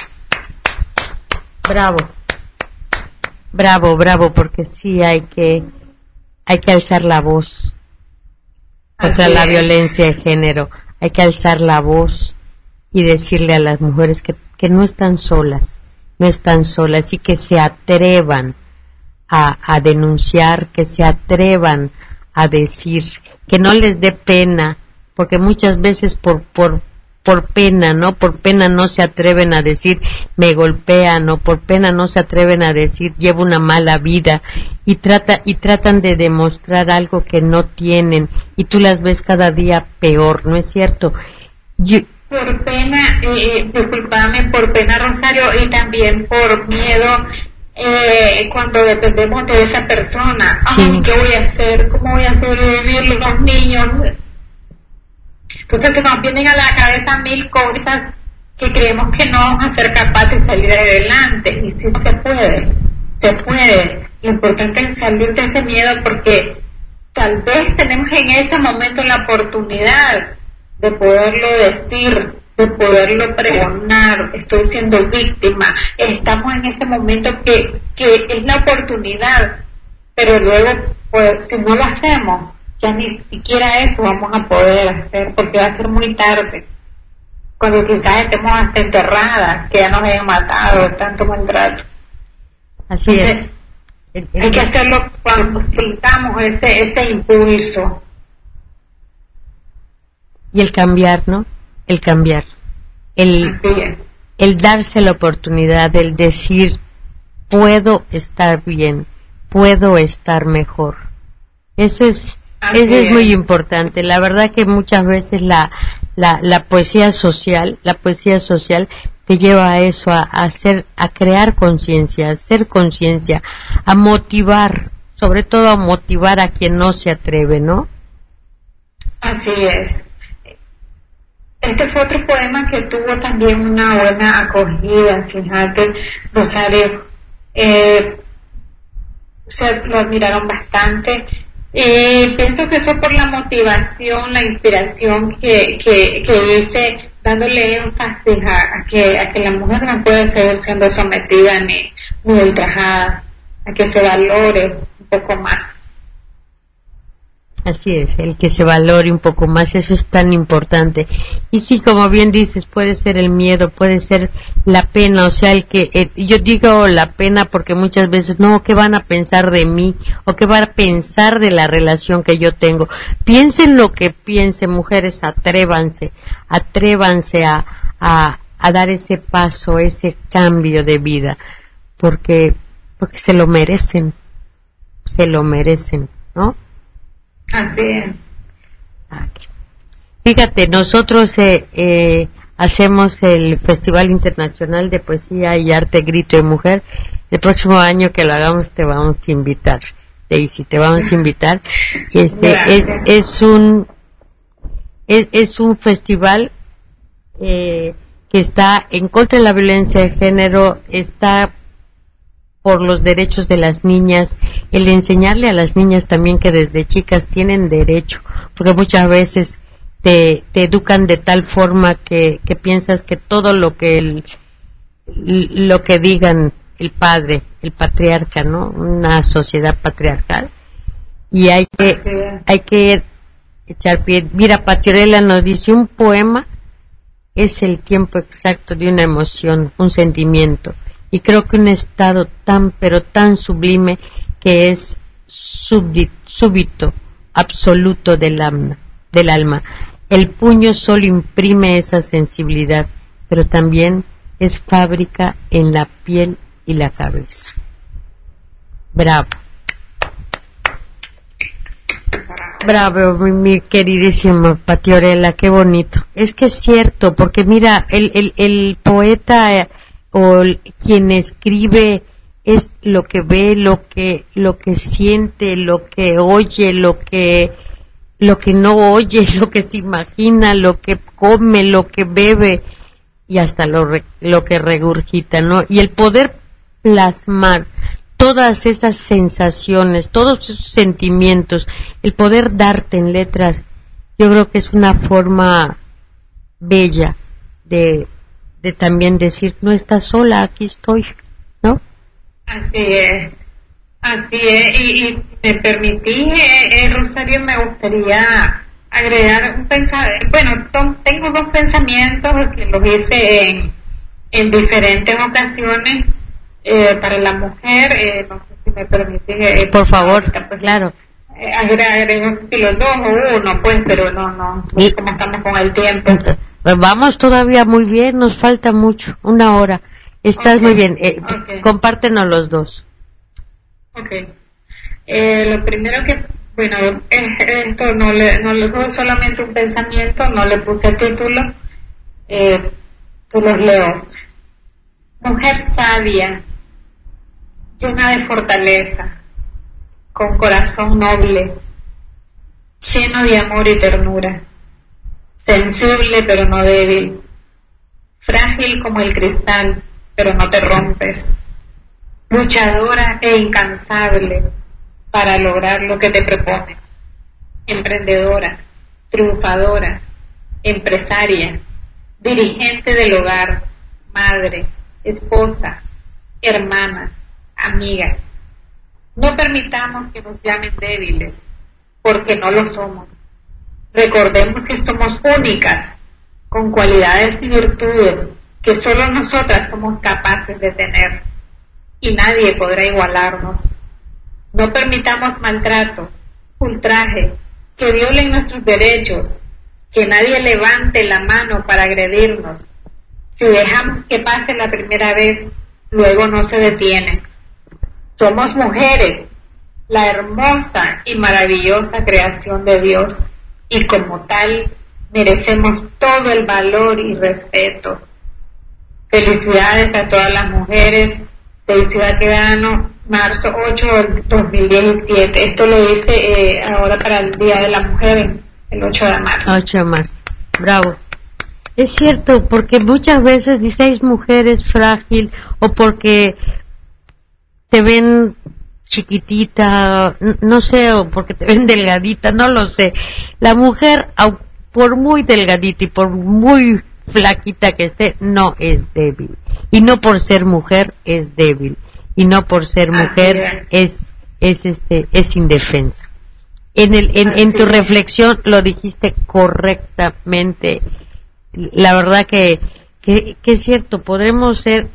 Bravo, bravo, bravo, porque sí hay que alzar la voz contra la violencia de género. Hay que alzar la voz y decirle a las mujeres que no están solas, no están solas, y que se atrevan a denunciar, que se atrevan a decir, que no les dé pena, porque muchas veces por pena, ¿no? Por pena no se atreven a decir me golpean, o por pena no se atreven a decir llevo una mala vida, y tratan de demostrar algo que no tienen, y tú las ves cada día peor, ¿no es cierto? Por pena, disculpame, por pena, Rosario, y también por miedo, cuando dependemos de esa persona. Sí. ¿Qué voy a hacer? ¿Cómo voy a sobrevivir los niños? Entonces se nos vienen a la cabeza mil cosas que creemos que no vamos a ser capaces de salir adelante, y sí se puede. Lo importante es salir de ese miedo, porque tal vez tenemos en ese momento la oportunidad de poderlo decir, de poderlo pregonar. Estoy siendo víctima. Estamos en ese momento que es la oportunidad, pero luego, pues, si no lo hacemos, ya ni siquiera eso vamos a poder hacer, porque va a ser muy tarde, cuando quizás estemos hasta enterradas, que ya nos hayan matado de tanto maltrato. Así Entonces, hay que hacerlo cuando sintamos ese impulso. Y el cambiar, ¿no? El cambiar. El darse la oportunidad, el decir, puedo estar bien, puedo estar mejor. Eso es muy importante. La verdad que muchas veces la poesía social te lleva a eso, a crear conciencia, a hacer conciencia, a motivar, sobre todo a motivar a quien no se atreve, ¿no? Así es. Este fue otro poema que tuvo también una buena acogida, fíjate, Rosario. Lo admiraron bastante. Pienso que fue por la motivación, la inspiración que hice, dándole énfasis a que la mujer no puede seguir siendo sometida ni ultrajada, a que se valore un poco más. Así es, el que se valore un poco más, eso es tan importante. Y sí, como bien dices, puede ser el miedo, puede ser la pena, o sea, yo digo la pena porque muchas veces, no, ¿qué van a pensar de mí? O ¿qué van a pensar de la relación que yo tengo? Piensen lo que piensen, mujeres, atrévanse a dar ese paso, ese cambio de vida, porque se lo merecen, ¿no? Así es. Fíjate, nosotros hacemos el Festival Internacional de Poesía y Arte Grito de Mujer. El próximo año que lo hagamos te vamos a invitar, Daisy, te vamos a invitar. Es un festival que está en contra de la violencia de género, está por los derechos de las niñas, el enseñarle a las niñas también que desde chicas tienen derecho, porque muchas veces te educan de tal forma que piensas que todo lo que digan el padre, el patriarca, ¿no? Una sociedad patriarcal, y hay que echar pie. Mira, Patiorela nos dice, un poema es el tiempo exacto de una emoción, un sentimiento, y creo que un estado tan pero tan sublime que es súbito, absoluto del alma. El puño solo imprime esa sensibilidad, pero también es fábrica en la piel y la cabeza. Bravo. Bravo, mi queridísima Patiorela, qué bonito. Es que es cierto, porque mira, el poeta o quien escribe es lo que ve, lo que siente, lo que oye, lo que no oye, lo que se imagina, lo que come, lo que bebe y hasta lo que regurgita, ¿no? Y el poder plasmar todas esas sensaciones, todos esos sentimientos, el poder darte en letras, yo creo que es una forma bella de también decir, no estás sola, aquí estoy, ¿no? Así es, y me permití, Rosario, me gustaría agregar un pensamiento. Bueno, tengo dos pensamientos que los hice en diferentes ocasiones para la mujer. No sé si me permite. Por favor, pues, claro. No sé si los dos o uno, pues, pero no sé cómo estamos con el tiempo. Vamos todavía muy bien, nos falta mucho, 1 hora. Estás muy bien, compártenos los dos. Lo primero que, bueno, esto no le fue solamente un pensamiento, no le puse título, te los leo. Mujer sabia, llena de fortaleza, con corazón noble, lleno de amor y ternura, sensible pero no débil, frágil como el cristal, pero no te rompes, luchadora e incansable para lograr lo que te propones, emprendedora, triunfadora, empresaria, dirigente del hogar, madre, esposa, hermana, amiga. No permitamos que nos llamen débiles, porque no lo somos. Recordemos que somos únicas, con cualidades y virtudes que solo nosotras somos capaces de tener, y nadie podrá igualarnos. No permitamos maltrato, ultraje, que violen nuestros derechos, que nadie levante la mano para agredirnos. Si dejamos que pase la primera vez, luego no se detiene. Somos mujeres, la hermosa y maravillosa creación de Dios, y como tal merecemos todo el valor y respeto. Felicidades a todas las mujeres de Ciudad Quedano, marzo 8 del 2017. Esto lo hice ahora para el Día de la Mujer, el 8 de marzo. 8 de marzo, bravo. Es cierto, porque muchas veces dices mujer es frágil, o porque te ven chiquitita, no sé, o porque te ven delgadita, no lo sé. La mujer, por muy delgadita y por muy flaquita que esté, no es débil. Y no por ser mujer es débil. Y no por ser mujer es indefensa. En tu reflexión lo dijiste correctamente. La verdad que es cierto, podremos ser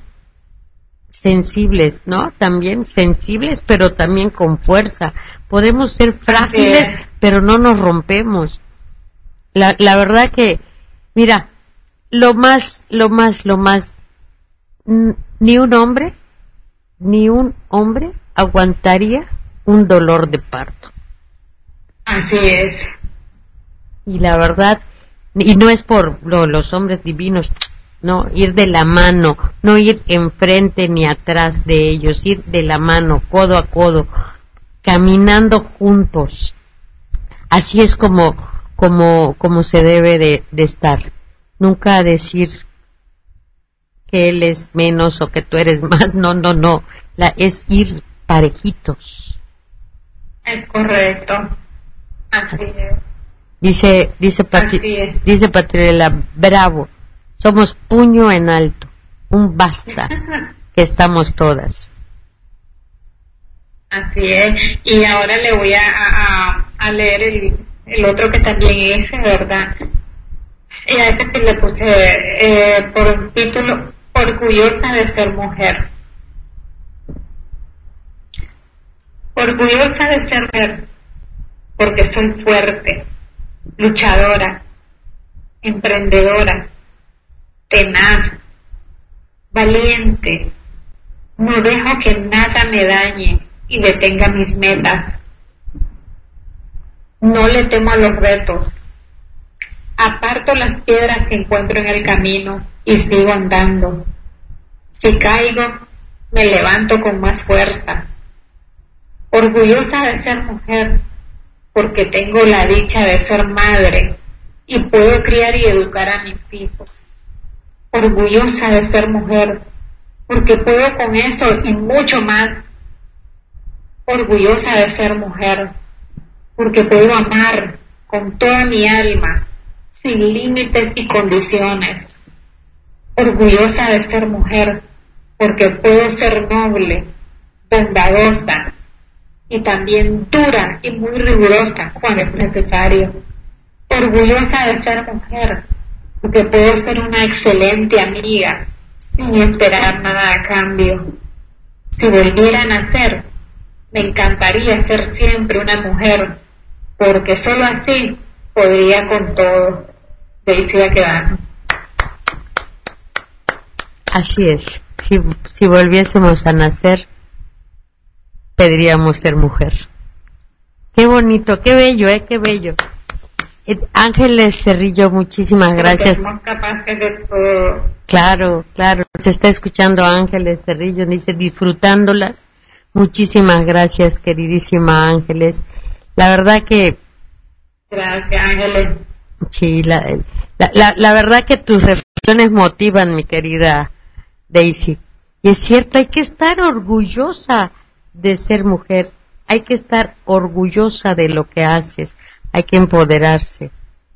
sensibles, ¿no? También sensibles, pero también con fuerza. Podemos ser frágiles, pero no nos rompemos. La verdad que, mira, lo más, ni un hombre aguantaría un dolor de parto. Así es. Y la verdad Y no es por los hombres divinos, no, ir de la mano, no ir enfrente ni atrás de ellos, ir de la mano, codo a codo, caminando juntos. Así es como se debe de estar. Nunca decir que él es menos o que tú eres más, no, es ir parejitos. Es correcto, así es. Dice Patriela, bravo, somos puño en alto, un basta, que estamos todas. Así es, y ahora le voy a leer el otro que también hice, ¿verdad? Y a ese que le puse por un título, orgullosa de ser mujer. Orgullosa de ser mujer, porque soy fuerte, luchadora, emprendedora, tenaz, valiente. No dejo que nada me dañe y detenga mis metas. No le temo a los retos. Aparto las piedras que encuentro en el camino y sigo andando. Si caigo, me levanto con más fuerza. Orgullosa de ser mujer, porque tengo la dicha de ser madre y puedo criar y educar a mis hijos. Orgullosa de ser mujer, porque puedo con eso y mucho más. Orgullosa de ser mujer, porque puedo amar con toda mi alma, sin límites y condiciones. Orgullosa de ser mujer, porque puedo ser noble, bondadosa y también dura y muy rigurosa cuando es necesario. Orgullosa de ser mujer, porque puedo ser una excelente amiga sin esperar nada a cambio. Si volviera a nacer, me encantaría ser siempre una mujer, porque solo así podría con todo. Daisy Baquedano. Así es, si volviésemos a nacer, pediríamos ser mujer. Qué bonito, qué bello, qué bello. Ángeles Cerrillo, muchísimas gracias. Somos capaces de todo. Claro, se está escuchando Ángeles Cerrillo, dice disfrutándolas. Muchísimas gracias, queridísima Ángeles. La verdad que... Gracias, Ángeles. Sí, la verdad que tus reflexiones motivan, mi querida Daisy. Y es cierto, hay que estar orgullosa de ser mujer, hay que estar orgullosa de lo que haces, hay que empoderarse,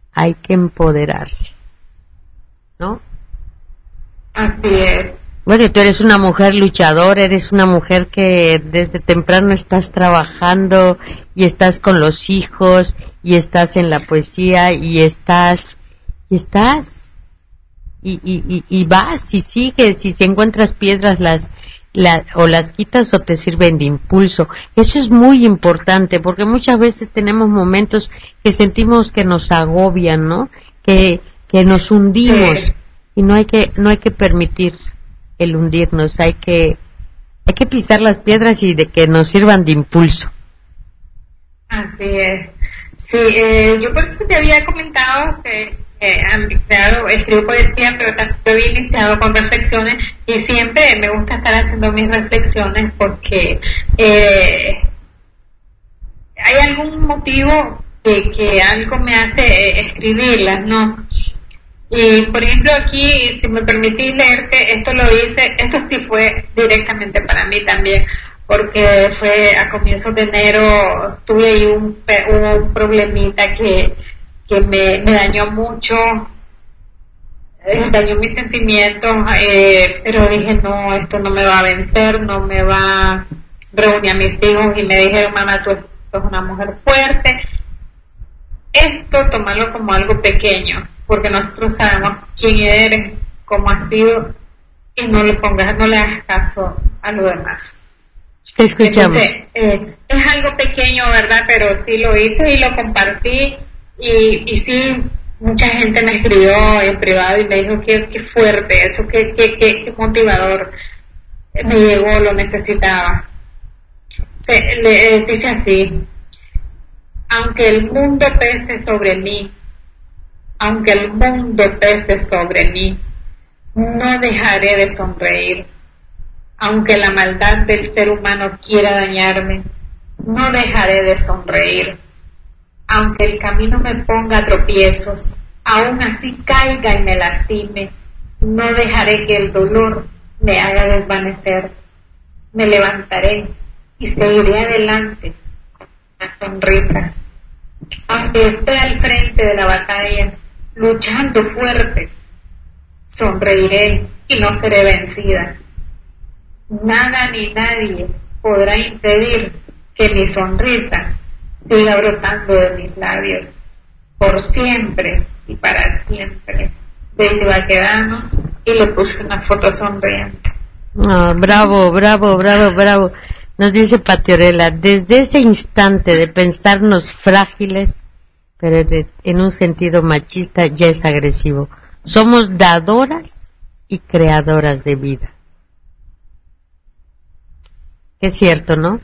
¿no? Así es. Bueno, tú eres una mujer luchadora, eres una mujer que desde temprano estás trabajando y estás con los hijos y estás en la poesía y vas y sigues, y si encuentras piedras o las quitas o te sirven de impulso. Eso es muy importante, porque muchas veces tenemos momentos que sentimos que nos agobian, ¿no? Que nos hundimos, sí. Y no hay que permitir el hundirnos, hay que pisar las piedras y de que nos sirvan de impulso. Así es. Sí, yo por eso te había comentado que escribo poesía, pero también he iniciado con reflexiones y siempre me gusta estar haciendo mis reflexiones porque hay algún motivo que algo me hace escribirlas, ¿no? Y por ejemplo aquí, si me permitís leerte, esto sí fue directamente para mí también, porque fue a comienzos de enero, tuve ahí un problemita que me dañó mucho, dañó mis sentimientos, pero dije, no, esto no me va a vencer, no me va. Reuní a mis hijos y me dijeron, mamá, tú sos una mujer fuerte. Esto, tomarlo como algo pequeño, porque nosotros sabemos quién eres, cómo has sido, y no le hagas caso a lo demás. Escuchamos. Entonces, es algo pequeño, ¿verdad? Pero sí lo hice y lo compartí, y sí, mucha gente me escribió en privado y me dijo qué fuerte eso, qué motivador, me llegó, lo necesitaba. Dice así: aunque el mundo pese sobre mí, aunque el mundo pese sobre mí, no dejaré de sonreír. Aunque la maldad del ser humano quiera dañarme, no dejaré de sonreír. Aunque el camino me ponga tropiezos, aún así caiga y me lastime, no dejaré que el dolor me haga desvanecer. Me levantaré y seguiré adelante con una sonrisa. Aunque esté al frente de la batalla, luchando fuerte, sonreiré y no seré vencida. Nada ni nadie podrá impedir que mi sonrisa siga brotando de mis labios, por siempre y para siempre. Daisy Baquedano, y le puse una foto sonriente. Bravo. Nos dice Patiorela, desde ese instante de pensarnos frágiles, pero en un sentido machista, ya es agresivo. Somos dadoras y creadoras de vida. Es cierto, ¿no?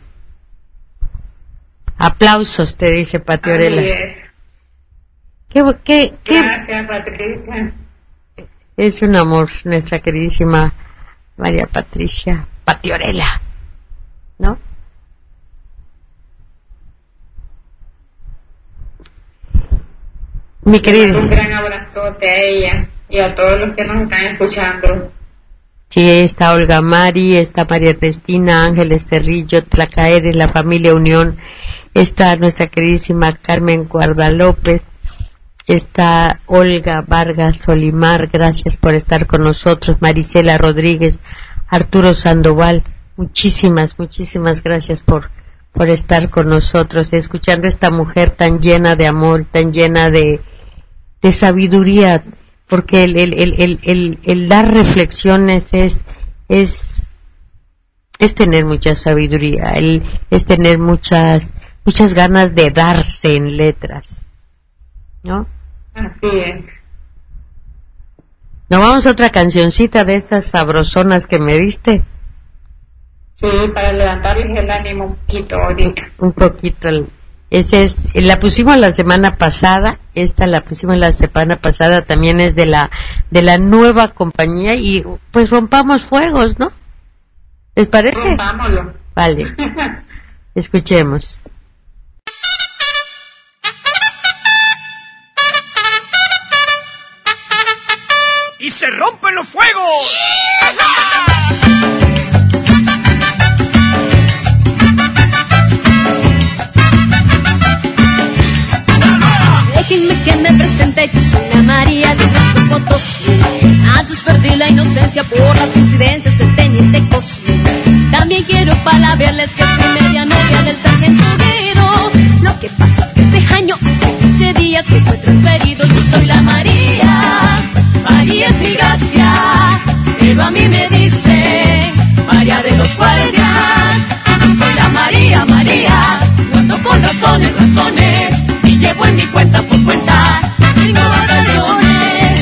Aplausos, te dice Patiorela. Así es. ¿Qué? Gracias, Patricia. Es un amor, nuestra queridísima María Patricia Patiorela, ¿no? Mi querida. Un gran abrazote a ella y a todos los que nos están escuchando. Sí, está Olga Mari, está María Cristina, Ángeles Cerrillo, Tlacaeres, la familia Unión, está nuestra queridísima Carmen Guardalópez, está Olga Vargas Solimar, gracias por estar con nosotros, Marisela Rodríguez, Arturo Sandoval, muchísimas gracias por estar con nosotros, escuchando a esta mujer tan llena de amor, tan llena de sabiduría, porque el dar reflexiones es tener mucha sabiduría, es tener muchas ganas de darse en letras, ¿no? Así es. ¿Nos vamos a otra cancioncita de esas sabrosonas que me diste? Sí, para levantarles el ánimo un poquito ahorita. Un poquito. La pusimos la semana pasada, esta la pusimos la semana pasada, también es de la nueva compañía, y pues rompamos fuegos, ¿no? ¿Les parece? Rompámoslo. Vale. Escuchemos. ¡Y se rompen los fuegos! Déjenme que me presente, yo soy la María de Nuestro Potosí. Antes perdí la inocencia por las incidencias del teniente Cosme. También quiero palabrarles que soy media novia del sargento Guido. Lo que pasa es que este año hace 15 días que fue transferido. Yo soy la María, María es mi gracia, pero a mí me dice María de los guardias. Soy la María, cuando con razones, y llevo en mi cuenta por cuenta 5 batallones.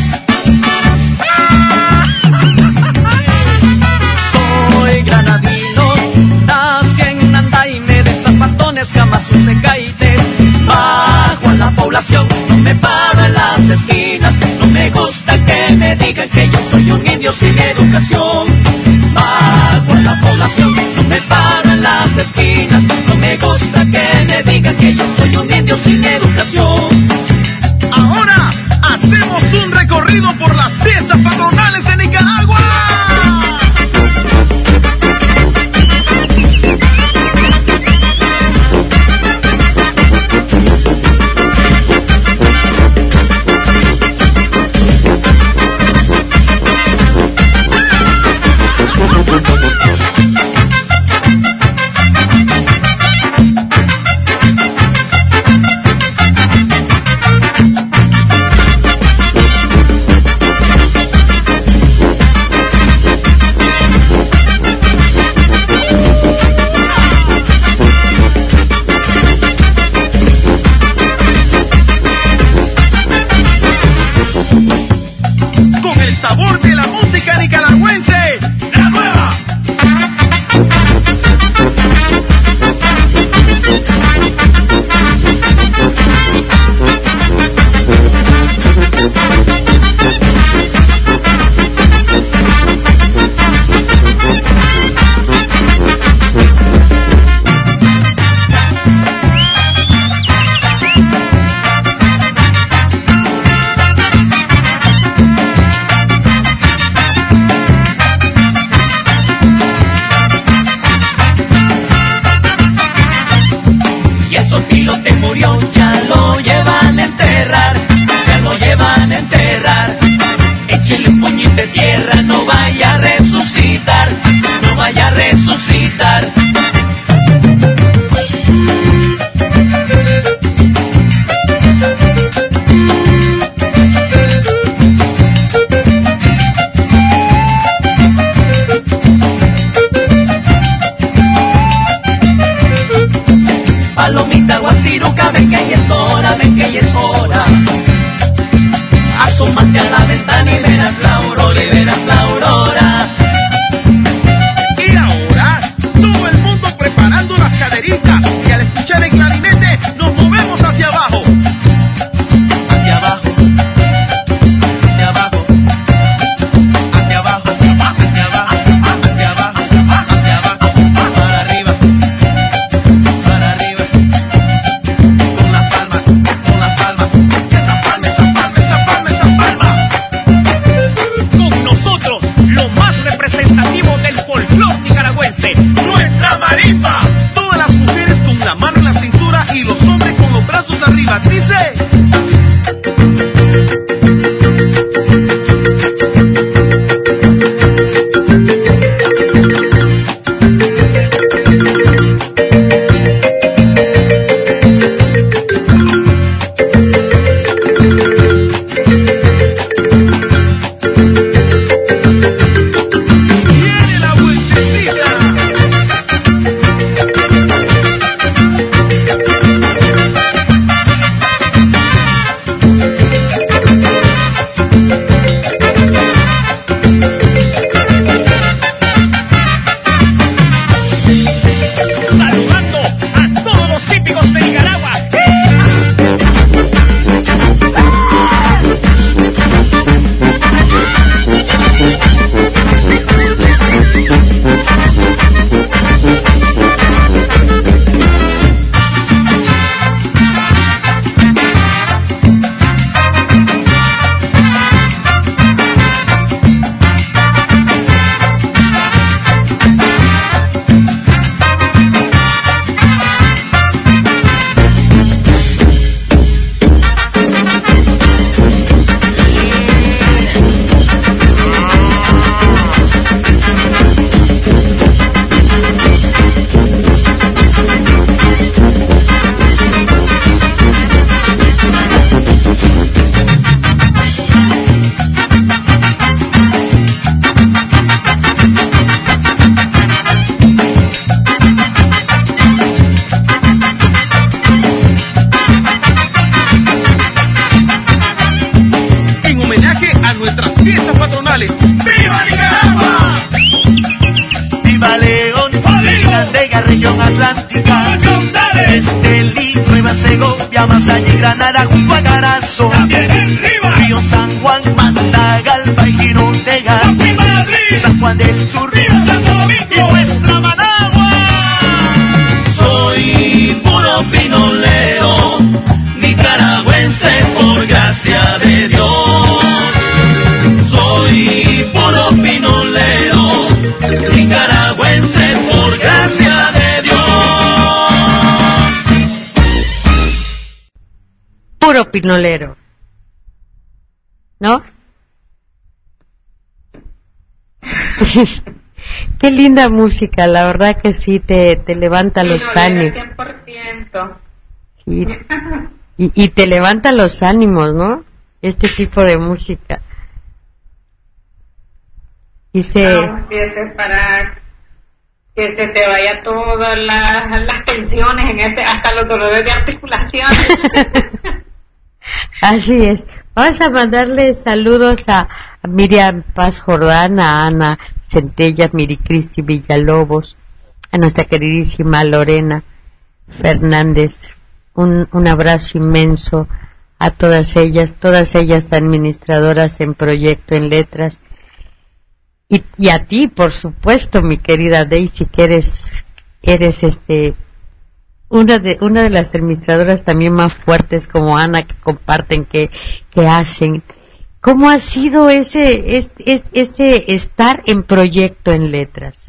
Soy granadino, nací en Andaime, de zapatones jamás usé caites. Bajo a la población, no me paro en las esquinas, no me gusta que me digan que yo soy un indio sin educación. Bajo a la población, no me paro en las esquinas, no me gusta que me digan que yo soy un indio sin educación. Ahora hacemos un recorrido por las fiestas patronales de Nicaragua. Villa, Masaya y Granada junto a Carazo. También en Rivas, Río San Juan, Matagalpa y Jinotega. Madrid, San Juan del Sur, Río Santo y Domingo. nuestra Managua. Soy puro pinolero, nicaragüense por gracia de Dios. Soy puro pinolero, nicaragüense por gracia de Dios. Puro pinolero, ¿no? Qué linda música, la verdad que sí, te levanta los ánimos. 100%. Sí. Y te levanta los ánimos, ¿no? Este tipo de música. Dice, No, si eso es para que se te vaya todas las tensiones en ese, hasta los dolores de articulaciones. así es. Vamos a mandarle saludos a Miriam Paz Jordán, a Ana Centella, Miri Cristi Villalobos, a nuestra queridísima Lorena Fernández. Un abrazo inmenso a todas ellas administradoras en Proyecto en Letras. Y a ti, por supuesto, mi querida Daisy, que eres una de las administradoras también más fuertes como Ana, que comparten, que hacen. ¿Cómo ha sido ese estar en Proyecto en Letras?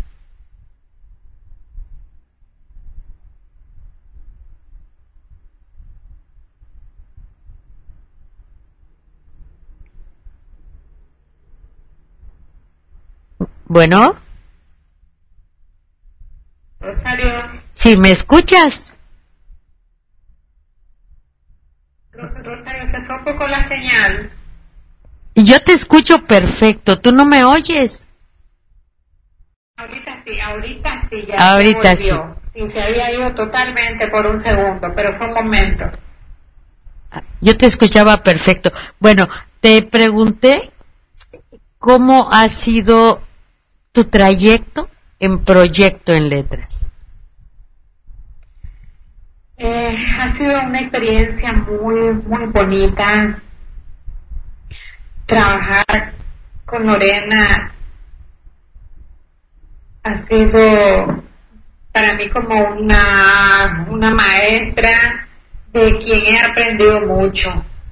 Bueno, Rosario, ¿sí me escuchas? Rosario, se fue un poco la señal. Yo te escucho perfecto, ¿tú no me oyes? Ahorita sí, ya Ahorita se volvió. Sí, se había ido totalmente por un segundo, pero fue un momento. Yo te escuchaba perfecto. Bueno, te pregunté cómo ha sido tu trayecto en Proyecto en Letras. Ha sido una experiencia muy, muy bonita. Trabajar con Lorena ha sido para mí como una maestra de quien he aprendido mucho.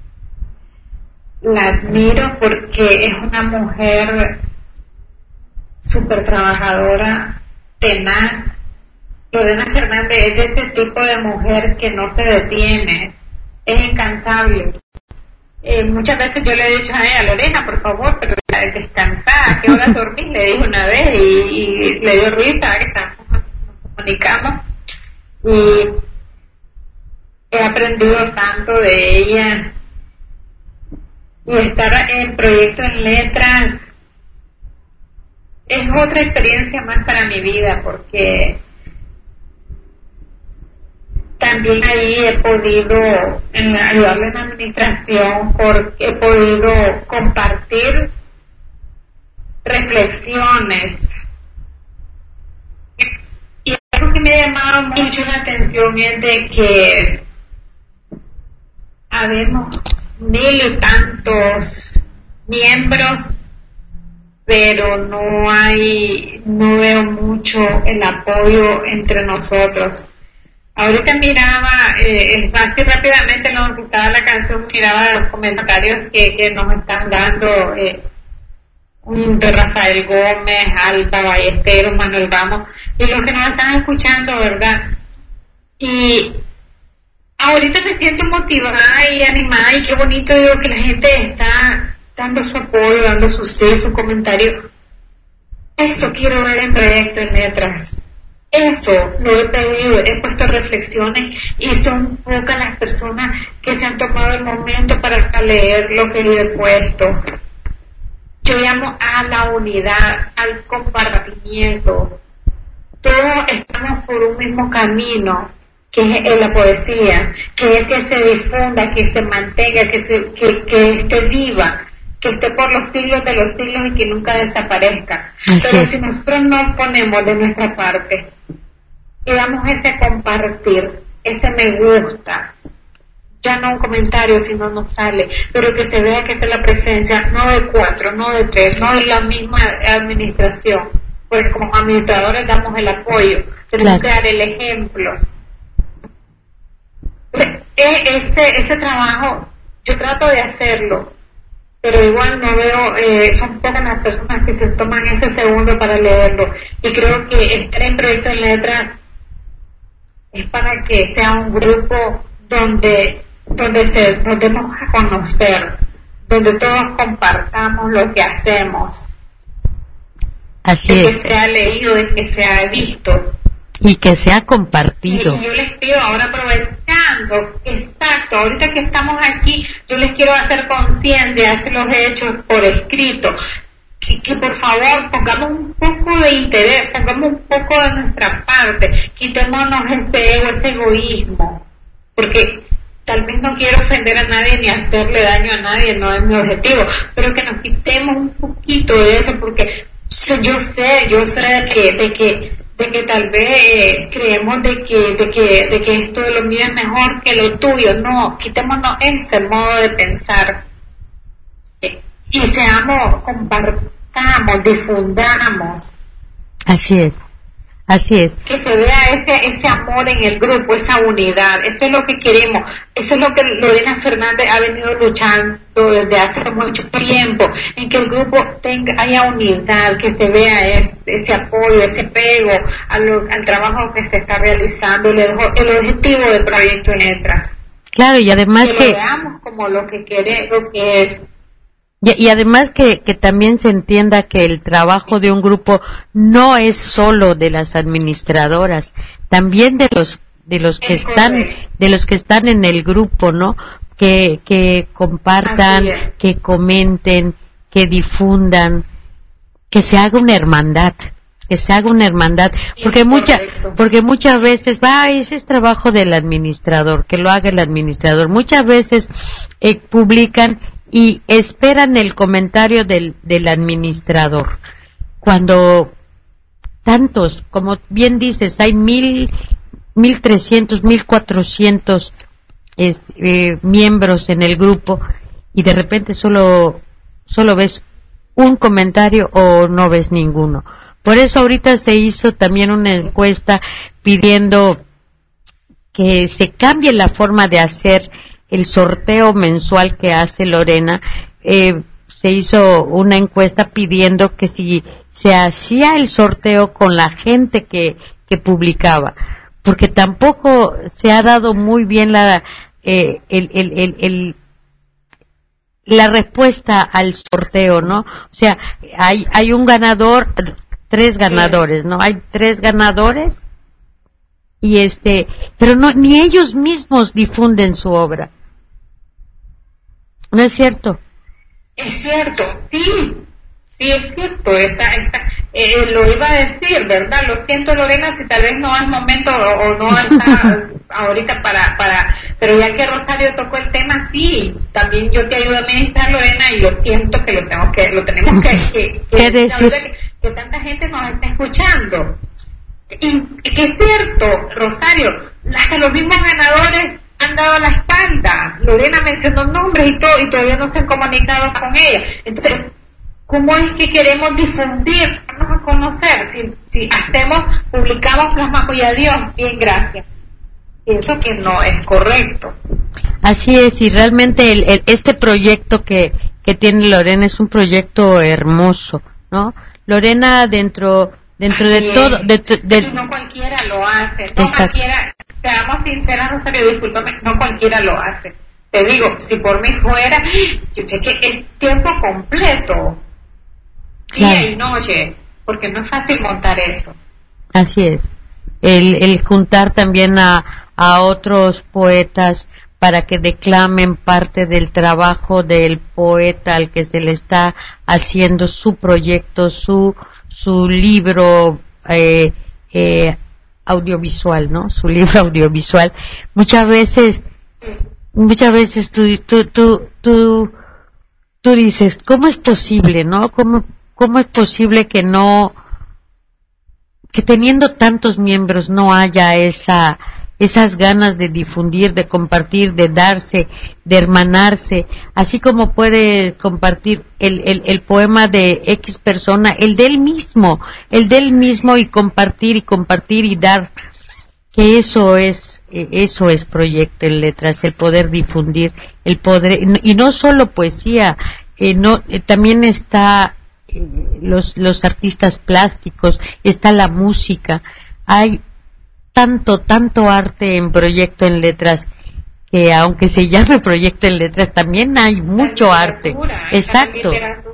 La admiro porque es una mujer súper trabajadora, tenaz. Lorena Fernández es de ese tipo de mujer que no se detiene, es incansable. Muchas veces yo le he dicho a ella, Lorena, por favor, pero descansá, ¿a qué hora dormís? Le dije una vez y le dio risa, que nos comunicamos, y he aprendido tanto de ella. Y estar en Proyecto en Letras es otra experiencia más para mi vida, porque también ahí he podido ayudarle en la administración, porque he podido compartir reflexiones. Y algo que me ha llamado mucho la atención es de que habemos 1000 y tantos miembros, pero no veo mucho el apoyo entre nosotros. Ahorita miraba, así rápidamente nos gustaba la canción, miraba los comentarios que nos están dando de Rafael Gómez, Alba Ballesteros, Manuel Ramos, y los que nos están escuchando, ¿verdad? Y ahorita me siento motivada y animada, y qué bonito, digo, que la gente está dando su apoyo, dando su comentario. Eso quiero ver en Proyecto en Letras. Eso lo he pedido, he puesto reflexiones, y son pocas las personas que se han tomado el momento para leer lo que yo he puesto. Yo llamo a la unidad, al compartimiento. Todos estamos por un mismo camino, que es la poesía, que es que se difunda, que se mantenga, que esté viva, que esté por los siglos de los siglos y que nunca desaparezca. Pero si nosotros no ponemos de nuestra parte y damos ese compartir, ese me gusta, ya no un comentario, sino no sale, pero que se vea que está la presencia, no de 4, no de 3, no de la misma administración, porque como administradores damos el apoyo, tenemos que dar el ejemplo. Ese trabajo yo trato de hacerlo, pero igual no veo, son pocas las personas que se toman ese segundo para leerlo, y creo que estar en Proyecto en Letras es para que sea un grupo donde vamos a conocer, donde todos compartamos lo que hacemos, Así de es. que sea leído, de que sea visto. Y que sea compartido. Y yo les pido ahora, aprovechando, exacto, ahorita que estamos aquí, yo les quiero hacer conciencia, se los he hecho por escrito, que por favor pongamos un poco de interés, pongamos un poco de nuestra parte, quitémonos ese ego, ese egoísmo, porque tal vez no quiero ofender a nadie ni hacerle daño a nadie, no es mi objetivo, pero que nos quitemos un poquito de eso, porque yo sé de que tal vez creemos de que esto de lo mío es mejor que lo tuyo. No, quitémonos ese modo de pensar y compartamos, difundamos. Así es. Así es. Que se vea ese amor en el grupo, esa unidad. Eso es lo que queremos. Eso es lo que Lorena Fernández ha venido luchando desde hace mucho tiempo, en que el grupo haya unidad, que se vea ese apoyo, ese pego al trabajo que se está realizando, el objetivo del Proyecto en Letras. Claro, y además que lo veamos como lo que es. Y además que también se entienda que el trabajo de un grupo no es solo de las administradoras, también de los que están en el grupo, ¿no? Que compartan, que comenten, que difundan, que se haga una hermandad, porque muchas veces ese es trabajo del administrador, que lo haga el administrador. Muchas veces publican y esperan el comentario del administrador, cuando tantos, como bien dices, hay 1,300, 1,400 miembros en el grupo, y de repente solo ves un comentario o no ves ninguno. Por eso ahorita se hizo también una encuesta pidiendo que se cambie la forma de hacer el sorteo mensual que hace Lorena. Se hizo una encuesta pidiendo que si se hacía el sorteo con la gente que publicaba, porque tampoco se ha dado muy bien la respuesta al sorteo, ¿no? O sea, hay un ganador, 3 ganadores, ¿no? Hay 3 ganadores y pero no, ni ellos mismos difunden su obra. ¿No es cierto? Es cierto, sí es cierto, lo iba a decir, ¿verdad? Lo siento, Lorena, si tal vez no es momento o no está ahorita pero ya que Rosario tocó el tema, sí, también yo te ayudo a administrar, Lorena, y yo siento que lo tenemos que decir que tanta gente nos está escuchando. Y que es cierto, Rosario, hasta los mismos ganadores han dado la espalda. Lorena mencionó nombres y todo, y todavía no se han comunicado con ella. Entonces, ¿cómo es que queremos difundir, darnos a conocer? Si publicamos, plasmamos y adiós, bien, gracias. Pienso que no es correcto. Así es, y realmente este proyecto que tiene Lorena es un proyecto hermoso, ¿no? Lorena dentro de todo, no cualquiera lo hace, no cualquiera. Seamos sinceras, Rosario, discúlpame, no cualquiera lo hace. Te digo, si por mí fuera, yo sé que es tiempo completo, día y noche, porque no es fácil montar eso. Así es. El juntar también a otros poetas para que declamen parte del trabajo del poeta al que se le está haciendo su proyecto, su libro audiovisual, ¿no? Su libro audiovisual. Muchas veces tú dices, ¿cómo es posible, no? ¿Cómo es posible que teniendo tantos miembros no haya esa esas ganas de difundir, de compartir, de darse, de hermanarse, así como puede compartir el poema de X persona, el de él mismo y compartir y dar, que eso es Proyecto en Letras, el poder difundir, el poder, y no solo poesía, también está los artistas plásticos, está la música, hay tanto arte en Proyecto en Letras, que aunque se llame Proyecto en Letras, también hay mucho arte. Exacto.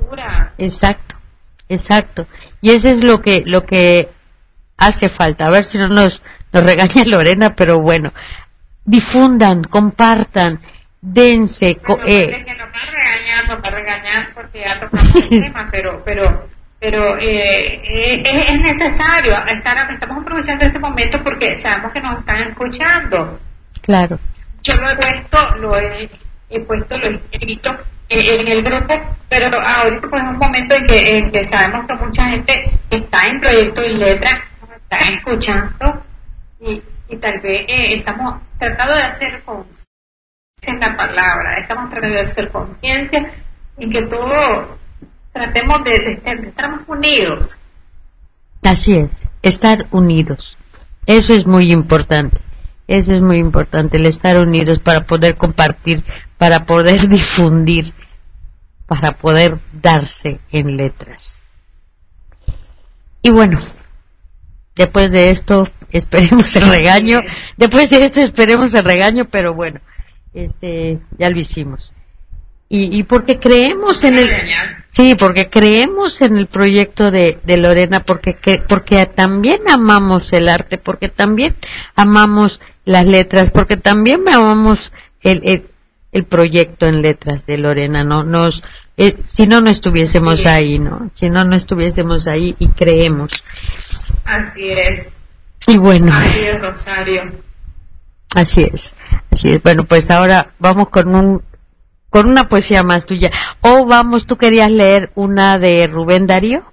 Y eso es lo que hace falta. A ver si no nos regaña Lorena, pero bueno, difundan, compartan, dense. Que nos va a regañar porque ya tocamos el tema, pero es necesario estamos aprovechando este momento porque sabemos que nos están escuchando. Claro. Yo lo he escrito en el grupo, pero ahorita pues es un momento en que sabemos que mucha gente está en Proyecto y Letras, nos están escuchando y tal vez estamos tratando de hacer conciencia en la palabra, estamos tratando de hacer conciencia y que todos tratemos de estar más unidos. Así es, estar unidos. Eso es muy importante. El estar unidos para poder compartir, para poder difundir, para poder darse en letras. Y bueno, después de esto esperemos el regaño, pero bueno, ya lo hicimos. Y porque creemos porque creemos en el proyecto de Lorena, porque también amamos el arte, porque también amamos las letras, porque también amamos el proyecto en letras de Lorena, si no estuviésemos ahí, si no estuviésemos ahí y creemos. Así es. Y bueno. Así es, Rosario. Así es. Bueno, pues ahora vamos con una poesía más tuya. ¿Tú querías leer una de Rubén Darío?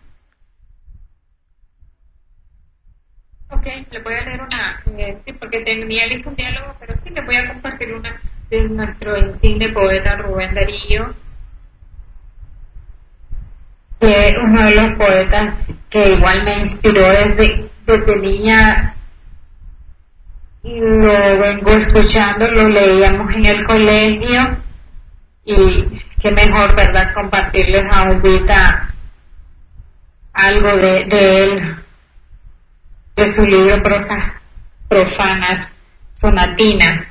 Ok, le voy a leer una, sí, porque tenía listo un diálogo, pero sí, le voy a compartir una de nuestro insigne poeta Rubén Darío, que es uno de los poetas que igual me inspiró desde niña, y lo vengo escuchando, lo leíamos en el colegio, y qué mejor, ¿verdad?, compartirles ahorita algo de él, de su libro Prosas Profanas, Sonatina.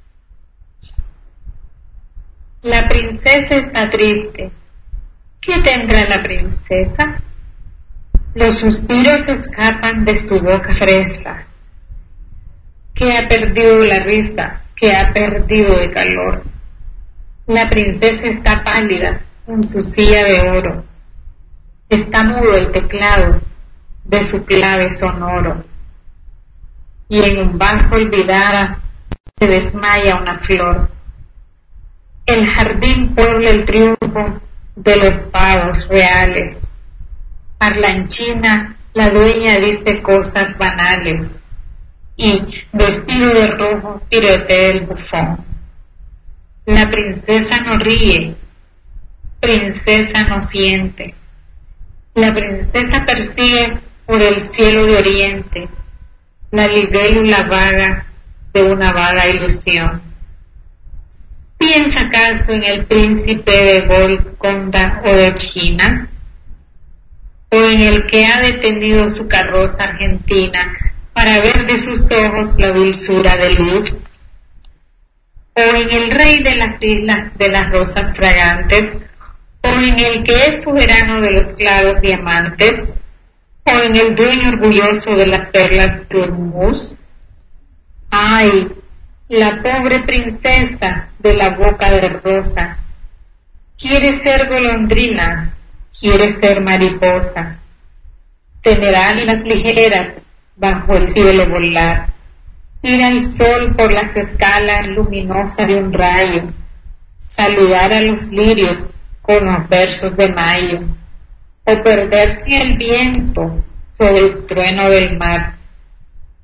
La princesa está triste. ¿Qué tendrá la princesa? Los suspiros escapan de su boca fresa, que ha perdido la risa, que ha perdido de calor. La princesa está pálida en su silla de oro. Está mudo el teclado de su clave sonoro. Y en un vaso olvidada se desmaya una flor. El jardín puebla el triunfo de los pavos reales. Parlanchina, la dueña, dice cosas banales. Y, vestido de rojo, tirotea el bufón. La princesa no ríe, princesa no siente. La princesa persigue por el cielo de oriente la libélula vaga de una vaga ilusión. ¿Piensa acaso en el príncipe de Golconda o de China? ¿O en el que ha detenido su carroza argentina para ver de sus ojos la dulzura de luz? ¿O en el rey de las islas de las rosas fragantes? ¿O en el que es soberano de los claros diamantes? ¿O en el dueño orgulloso de las perlas de Hormuz? ¡Ay! La pobre princesa de la boca de rosa quiere ser golondrina, quiere ser mariposa, tener alas ligeras bajo el cielo volar, ir al sol por las escalas luminosas de un rayo, saludar a los lirios con los versos de mayo, o perderse en el viento sobre el trueno del mar.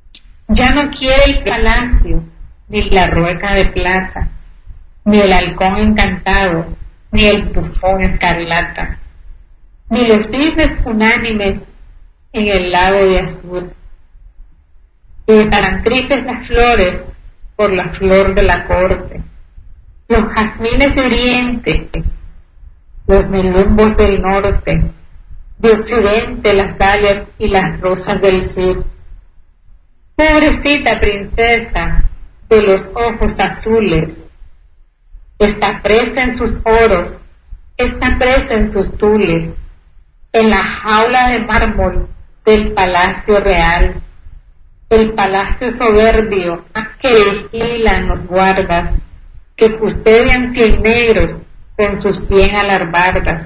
Ya no quiere el palacio, ni la rueca de plata, ni el halcón encantado, ni el bufón escarlata, ni los cisnes unánimes en el lago de azul. Y estarán tristes las flores por la flor de la corte, los jazmines de oriente, los nelumbos del norte, de occidente las dalias y las rosas del sur. Pobrecita princesa de los ojos azules, está presa en sus oros, está presa en sus tules, en la jaula de mármol del palacio real, el palacio soberbio que vigilan los guardas, que custodian 100 negros con sus 100 alabardas.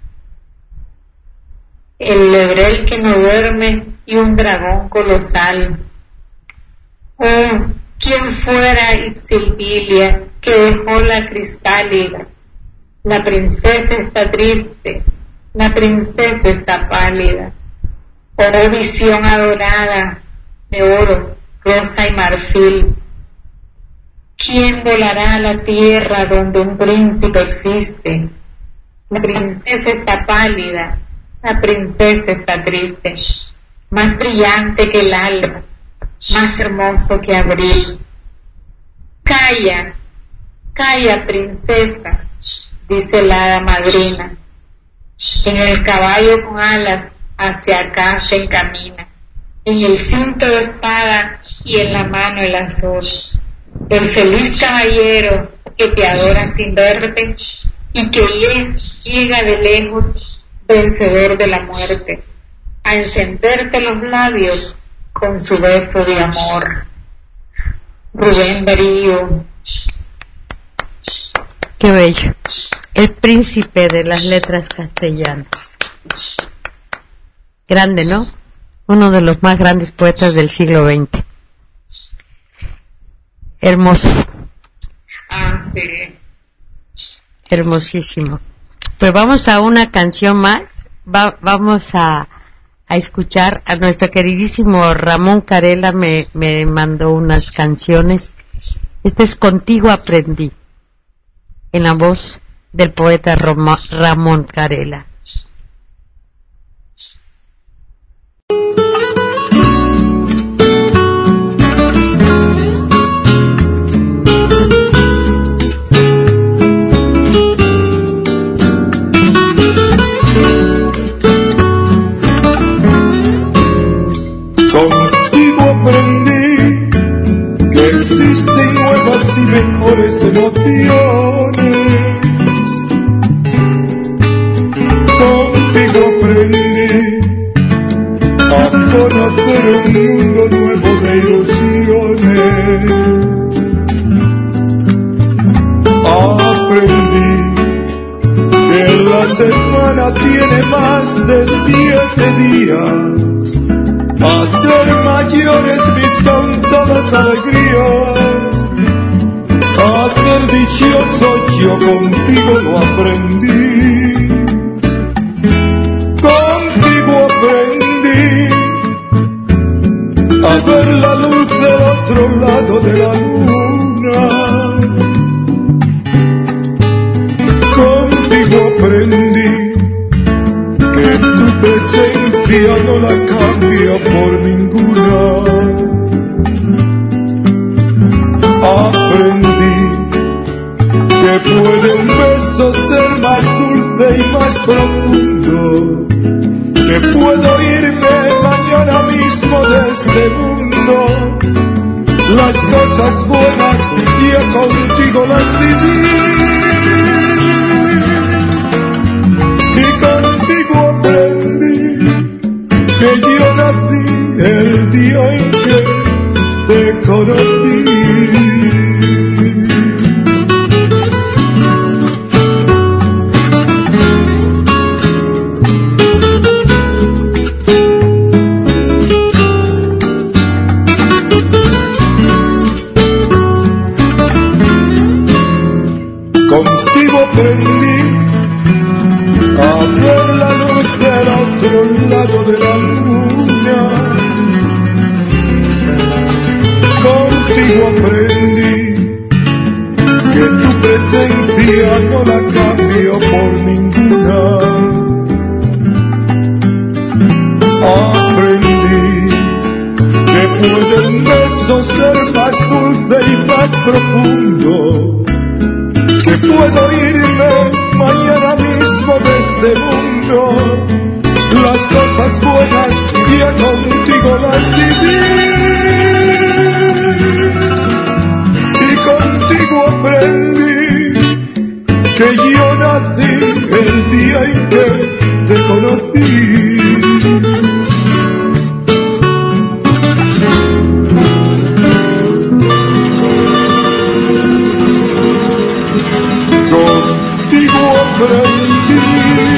El lebrel que no duerme y un dragón colosal. Oh, ¿quién fuera Ipsilvilia que dejó la crisálida? La princesa está triste, la princesa está pálida. Oh, visión adorada de oro, rosa y marfil. ¿Quién volará a la tierra donde un príncipe existe? La princesa está pálida, la princesa está triste, más brillante que el alba, más hermoso que abril. Calla, calla, princesa, dice la hada madrina. En el caballo con alas hacia acá se encamina, en el cinto de espada y en la mano el azul. El feliz caballero que te adora sin verte y que llega de lejos, vencedor de la muerte, a encenderte los labios con su beso de amor. Rubén Darío. Qué bello. El príncipe de las letras castellanas. Grande, ¿no? Uno de los más grandes poetas del siglo XX. Hermoso. Ah, sí. Hermosísimo. Pues vamos a una canción más. Vamos a escuchar a nuestro queridísimo Ramón Carela. Me mandó unas canciones. Este es Contigo aprendí, en la voz del poeta Ramón Carela. Contigo aprendí que existen nuevas y mejores emociones. Contigo aprendí a conocer un mundo nuevo de ilusiones. Aprendí que la semana tiene más de 7 días. Hacer mayores mis contadas alegrías, a ser dichoso yo contigo lo aprendí. Contigo aprendí a ver la luz del otro lado de la luna. Contigo aprendí que tu presencia no la cambia por ninguna. Aprendí que puede un beso ser más dulce y más profundo, que puedo irme mañana mismo de este mundo. Las cosas buenas yo contigo las viví. Que yo nací el día en que te conocí. Contigo aprendí a ver la luz del otro lado de la luna. contigo aprendí que tu presencia no la cambio por ninguna. Aprendí que puede un beso ser más dulce y más profundo, que puedo irme mañana mismo de este mundo. Las cosas buenas ya contigo las viví, y contigo aprendí que yo nací el día en que te conocí. Contigo aprendí.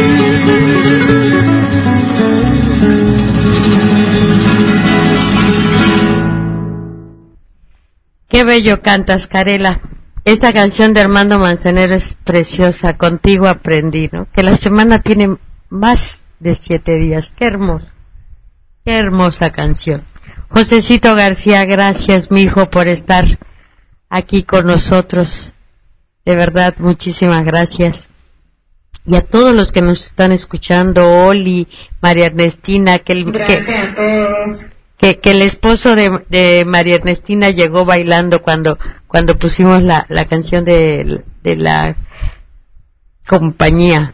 Qué bello cantas, Carela. Esta canción de Armando Manzanero es preciosa. Contigo aprendí, ¿no? Que la semana tiene más de 7 días. Qué hermoso. Qué hermosa canción. Josecito García, gracias, mi hijo, por estar aquí con nosotros. De verdad, muchísimas gracias. Y a todos los que nos están escuchando, Oli, María Ernestina, Gracias a todos. Que el esposo de María Ernestina llegó bailando cuando pusimos la canción de la compañía.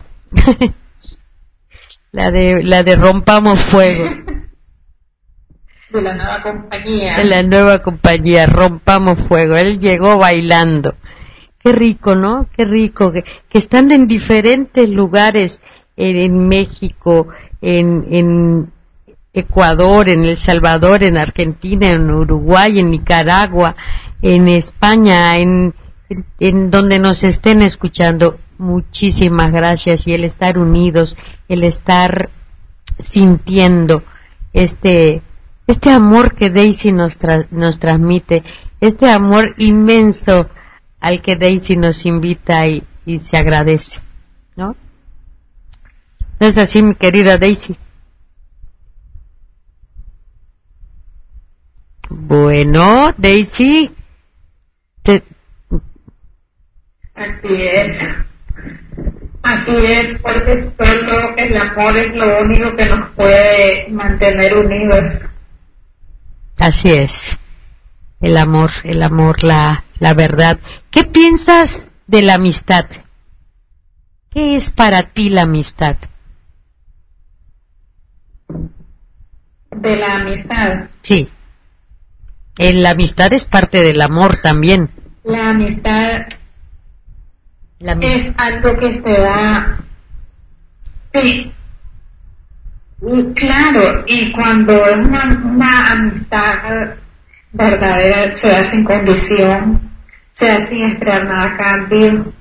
la de Rompamos Fuego. De la nueva compañía. De la nueva compañía, Rompamos Fuego. Él llegó bailando. Qué rico, ¿no? Qué rico. Que estando en diferentes lugares, en México, en Ecuador, en El Salvador, en Argentina, en Uruguay, en Nicaragua, en España, en donde nos estén escuchando, muchísimas gracias. Y el estar unidos, el estar sintiendo este amor que Daisy nos transmite, este amor inmenso al que Daisy nos invita y se agradece, ¿no? ¿No es así, mi querida Daisy? Bueno, Daisy, Así es, porque solo el amor es lo único que nos puede mantener unidos. Así es, el amor, la verdad. ¿Qué piensas de la amistad? ¿Qué es para ti la amistad? De la amistad. Sí. La amistad es parte del amor también. La amistad es algo que se da, sí, y claro, y cuando es una amistad verdadera, se da sin condición, se da sin esperar nada a cambio,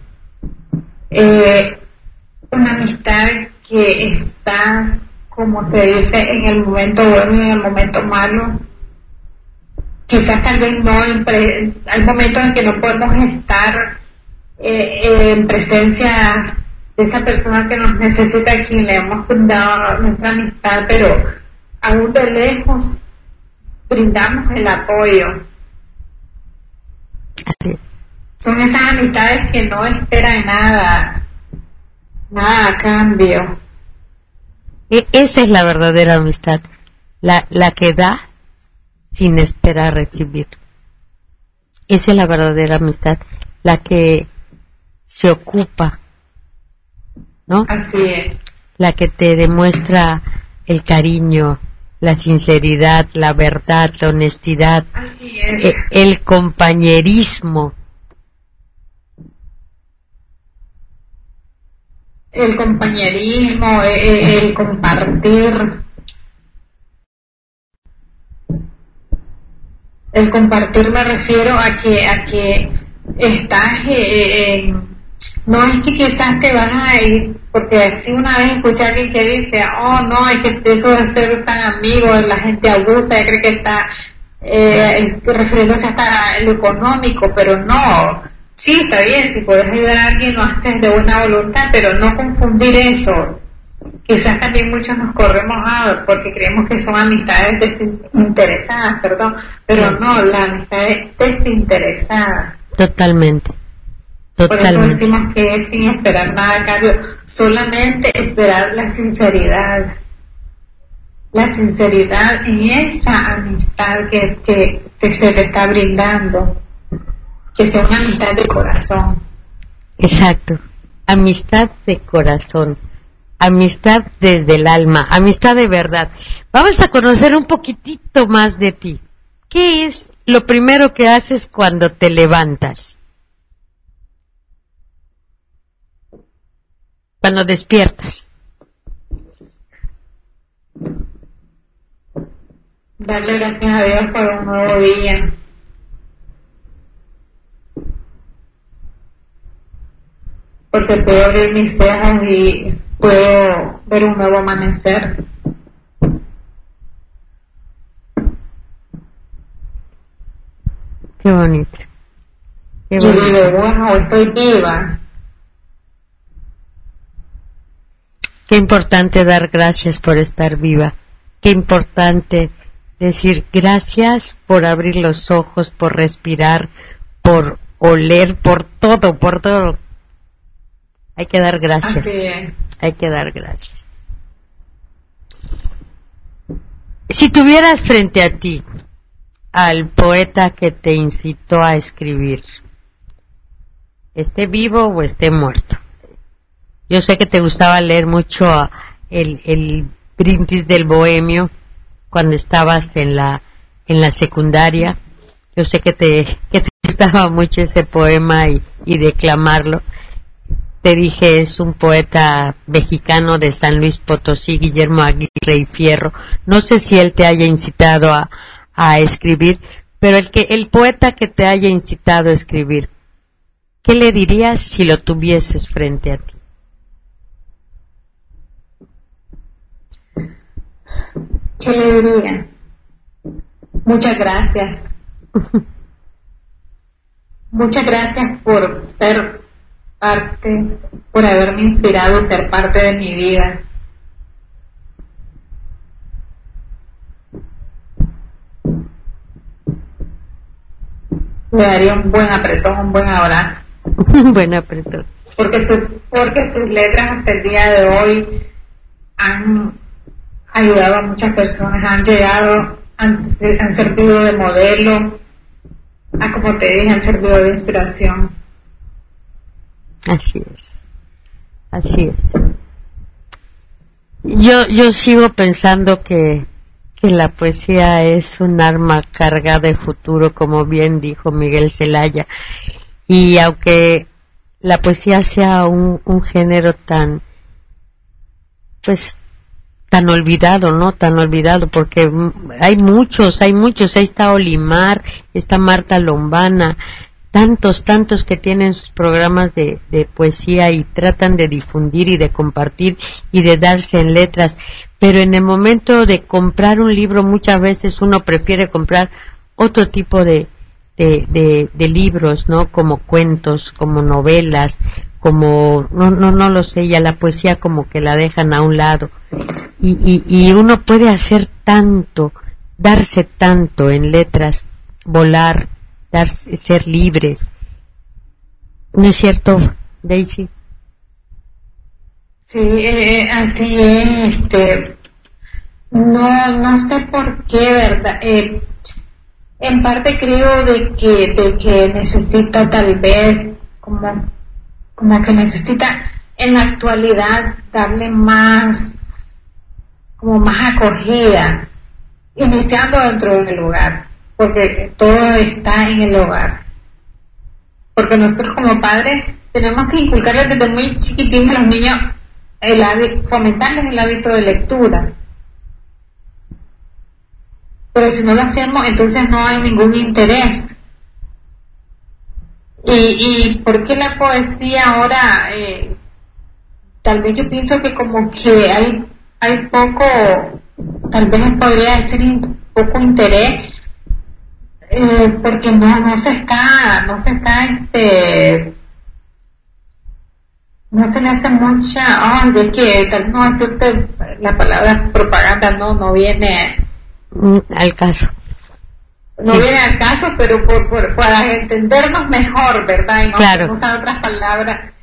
una amistad que está, como se dice, en el momento bueno y en el momento malo. Quizás tal vez no, hay momentos en que no podemos estar en presencia de esa persona que nos necesita, a quien le hemos brindado nuestra amistad, pero aún de lejos brindamos el apoyo. Son esas amistades que no esperan nada a cambio. Esa es la verdadera amistad, la que da sin esperar recibir. Esa es la verdadera amistad, la que se ocupa, ¿no? Así es. La que te demuestra el cariño, la sinceridad, la verdad, la honestidad, así es. El compañerismo. El compañerismo, el compartir. El compartir me refiero a que estás no es que quizás te van a ir, porque así una vez escuché a alguien que dice, oh no, es que eso de ser tan amigo, la gente abusa, y cree que está refiriéndose hasta lo económico, pero no, sí está bien, si puedes ayudar a alguien lo haces de buena voluntad, pero no confundir eso. quizás también muchos nos corremos porque creemos que son amistades desinteresadas, pero no, la amistad es desinteresada. Totalmente. Por eso decimos que es sin esperar nada a cambio, solamente esperar la sinceridad en esa amistad que se te está brindando, que sea una amistad de corazón. Exacto, amistad de corazón, amistad desde el alma, amistad de verdad. Vamos a conocer un poquitito más de ti. ¿Qué es lo primero que haces cuando te levantas? Cuando despiertas. Darle gracias a Dios por un nuevo día. Porque puedo abrir mis ojos y puedo ver un nuevo amanecer. Qué bonito. Qué y bonito. digo, bueno, estoy viva. Qué importante dar gracias por estar viva. Qué importante decir gracias por abrir los ojos, por respirar, por oler, por todo, por todo. Hay que dar gracias. Así es. Hay que dar gracias. Si tuvieras frente a ti al poeta que te incitó a escribir, esté vivo o esté muerto. Yo sé que te gustaba leer mucho el Brindis del Bohemio cuando estabas en la secundaria. Yo sé que te gustaba mucho ese poema y declamarlo. Te dije, es un poeta mexicano de San Luis Potosí, Guillermo Aguirre y Fierro. No sé si él te haya incitado a escribir, pero el poeta que te haya incitado a escribir, ¿qué le dirías si lo tuvieses frente a ti? ¿Qué le diría? Muchas gracias. Muchas gracias por ser parte, por haberme inspirado a ser parte de mi vida. Le daría un buen apretón, un buen abrazo. Un buen apretón. Porque sus letras hasta el día de hoy han ayudado a muchas personas, han servido de modelo, como te dije, han servido de inspiración. Así es. Así es. Yo sigo pensando que la poesía es un arma cargada de futuro, como bien dijo Miguel Zelaya, y aunque la poesía sea un género tan olvidado, ¿no? Tan olvidado, porque hay muchos, ahí está Olimar, está Marta Lombana, tantos que tienen sus programas de poesía y tratan de difundir y de compartir y de darse en letras, pero en el momento de comprar un libro muchas veces uno prefiere comprar otro tipo de libros, ¿no? Como cuentos, como novelas, como no lo sé, ya la poesía como que la dejan a un lado y uno puede hacer tanto, darse tanto en letras, volar, ser libres. ¿No es cierto, Daisy? Sí, así es. No sé por qué, verdad. En parte creo de que necesita tal vez como que necesita en la actualidad darle más acogida, iniciando dentro del hogar, porque todo está en el hogar. Porque nosotros como padres tenemos que inculcarles desde muy chiquitines a los niños fomentarles el hábito de lectura. Pero si no lo hacemos, entonces no hay ningún interés. ¿Y por qué la poesía ahora? Tal vez yo pienso que como que hay poco, tal vez podría decir poco interés, porque no se está no se le hace mucha, es que tal no decirte la palabra propaganda no viene al caso. No viene al caso, pero para entendernos mejor, ¿verdad? Y no claro. usar otras palabras.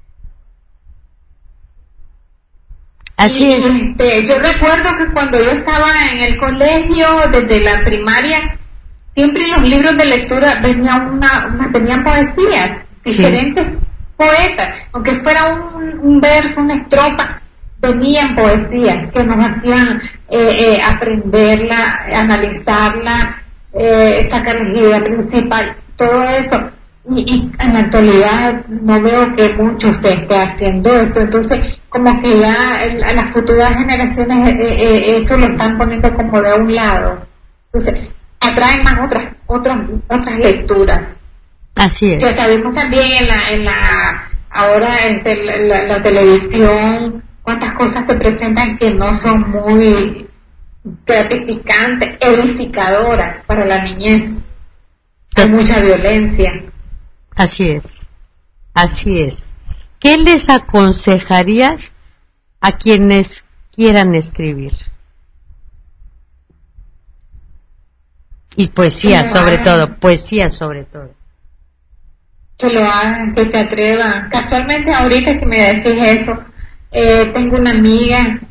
Así es. Yo recuerdo que cuando yo estaba en el colegio, desde la primaria, siempre en los libros de lectura venían poesías, diferentes poetas, aunque fuera un verso, una estrofa, venían poesías que nos hacían aprenderla, analizarla, sacar la idea principal, todo eso. Y en la actualidad no veo que mucho se esté haciendo esto, entonces como que ya a las futuras generaciones eso lo están poniendo como de un lado, entonces atraen más otras lecturas. Así es. Ya sabemos también ahora la televisión, cuántas cosas se presentan que no son muy gratificantes, edificadoras para la niñez. Hay mucha violencia. Así es, así es. ¿Qué les aconsejarías a quienes quieran escribir? Y poesía sobre todo, poesía sobre todo. Que lo hagan, que se atrevan. Casualmente ahorita que me decís eso, tengo una amiga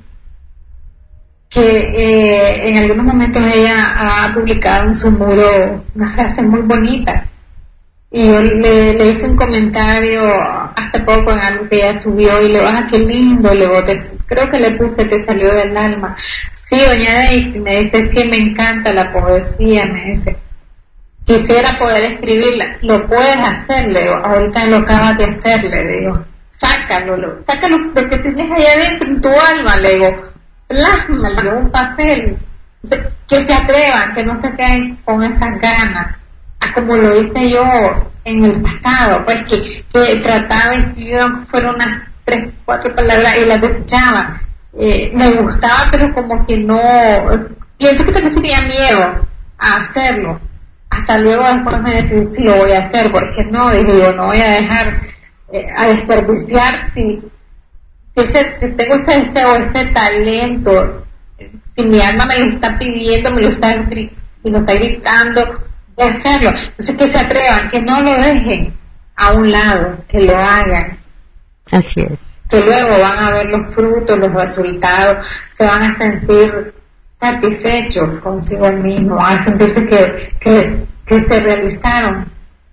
que en algunos momentos ella ha publicado en su muro una frase muy bonita. Y yo le hice un comentario hace poco en algo que ella subió y le dije, qué lindo, creo que le puse, te salió del alma. Sí, doña Daisy, me dice, es que me encanta la poesía, me dice, quisiera poder escribirla. Lo puedes hacer, le digo, ahorita lo acabas de hacer, le digo, sácalo lo que tienes allá adentro en tu alma, le digo, plásmalo en un papel. Entonces, que se atrevan, que no se queden con esas ganas, como lo hice yo en el pasado, pues que trataba de escribir, fueron unas 3, 4 palabras y las desechaba. Me gustaba, pero como que no, pienso que también tenía miedo a hacerlo. Hasta luego después me decidí, sí, lo voy a hacer, porque no, dije yo, no voy a dejar a desperdiciar si tengo ese deseo, ese talento, si mi alma me lo está pidiendo, me lo está gritando de hacerlo. Entonces que se atrevan, que no lo dejen a un lado, que lo hagan. Así es. Que luego van a ver los frutos, los resultados, se van a sentir satisfechos consigo mismos, a sentirse que se realizaron.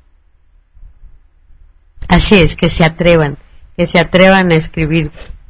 Así es, que se atrevan a escribir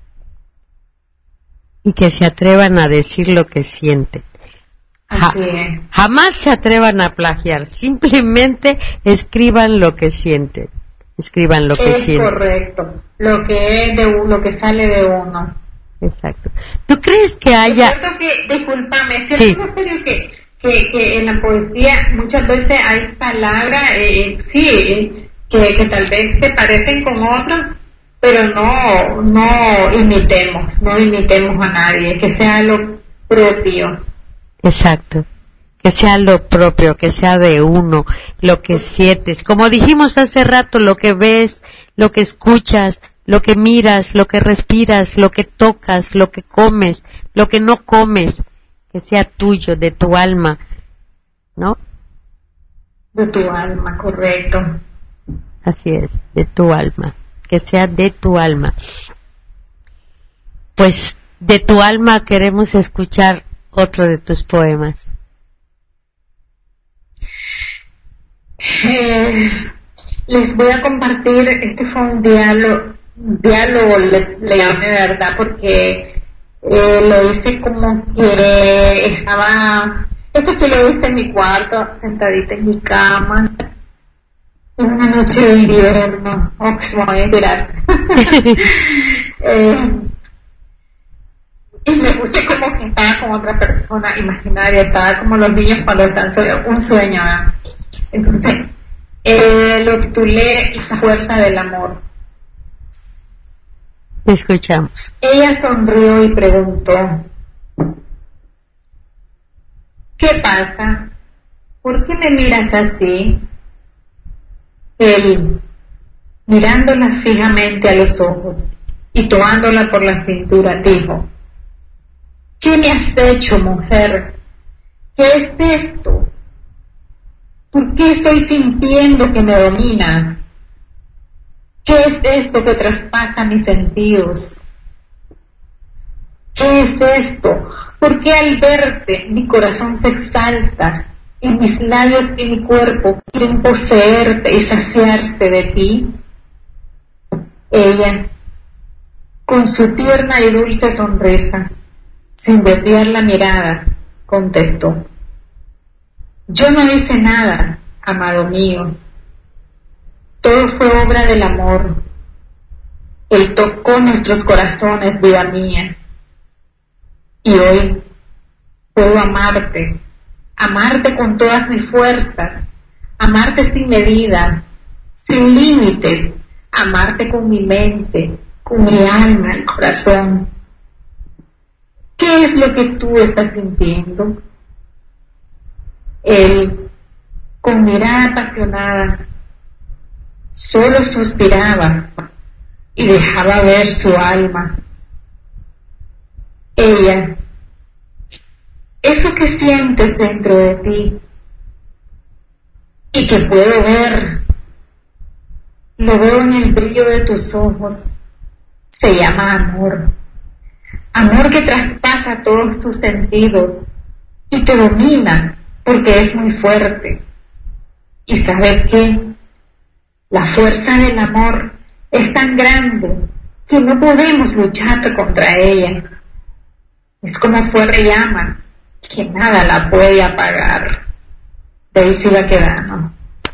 y que se atrevan a decir lo que sienten. Jamás se atrevan a plagiar, simplemente escriban lo que sienten. Escriban lo que sienten. Es correcto, lo que es lo que sale de uno. Exacto. ¿Tú crees que haya...? Es cierto que, discúlpame, es cierto, en serio que en la poesía muchas veces hay palabras, que tal vez se parecen con otras, pero no imitemos a nadie, que sea lo propio. Exacto, que sea lo propio, que sea de uno, lo que sientes. Como dijimos hace rato, lo que ves, lo que escuchas, lo que miras, lo que respiras, lo que tocas, lo que comes, lo que no comes, que sea tuyo, de tu alma, ¿no? De tu alma, correcto. Así es, de tu alma, que sea de tu alma. Pues de tu alma queremos escuchar otro de tus poemas. Les voy a compartir, este fue un diálogo le llamé, de verdad, porque lo hice como que estaba, esto sí lo hice en mi cuarto, sentadita en mi cama, en una noche de invierno, se me voy a tirar. Y me puse como que estaba con otra persona imaginaria, estaba como los niños cuando están sobre un sueño, ¿eh? Entonces, lo titulé La fuerza del amor. Te escuchamos. Ella sonrió y preguntó, ¿qué pasa? ¿Por qué me miras así? Él, Mirándola fijamente a los ojos y tomándola por la cintura, dijo: ¿Qué me has hecho, mujer? ¿Qué es esto? ¿Por qué estoy sintiendo que me domina? ¿Qué es esto que traspasa mis sentidos? ¿Qué es esto? ¿Por qué al verte mi corazón se exalta y mis labios y mi cuerpo quieren poseerte y saciarse de ti? Ella, con su tierna y dulce sonrisa, sin desviar la mirada, contestó: Yo no hice nada, amado mío. Todo fue obra del amor. Él tocó nuestros corazones, vida mía. Y hoy puedo amarte, amarte con todas mis fuerzas, amarte sin medida, sin límites, amarte con mi mente, con mi alma, el corazón. ¿Qué es lo que tú estás sintiendo? Él, con mirada apasionada, solo suspiraba y dejaba ver su alma. Ella, eso que sientes dentro de ti y que puedo ver, lo veo en el brillo de tus ojos, se llama amor. Amor que traspasa todos tus sentidos y te domina porque es muy fuerte. ¿Y sabes qué? La fuerza del amor es tan grande que no podemos luchar contra ella. Es como fuerte llama que nada la puede apagar. Daisy Baquedano.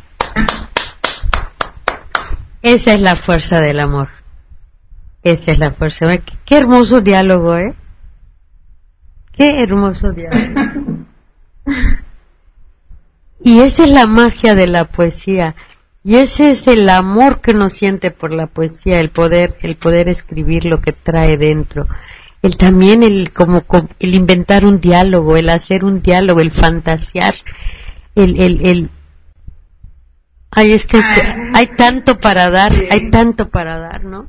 Esa es la fuerza del amor. Esa es la fuerza. Qué hermoso diálogo, ¿eh? Qué hermoso diálogo. Y esa es la magia de la poesía. Y ese es el amor que uno siente por la poesía, el poder escribir lo que trae dentro. El también el inventar un diálogo, el hacer un diálogo, el fantasear, hay tanto para dar, ¿no?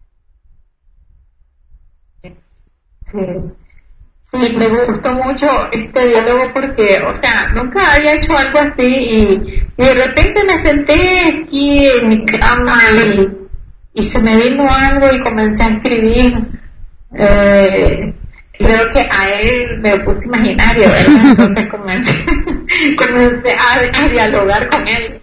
Sí, me gustó mucho este diálogo porque, o sea, nunca había hecho algo así y de repente me senté aquí en mi cama y se me vino algo y comencé a escribir. Creo que a él me lo puse imaginario, ¿verdad? Entonces comencé a dialogar con él.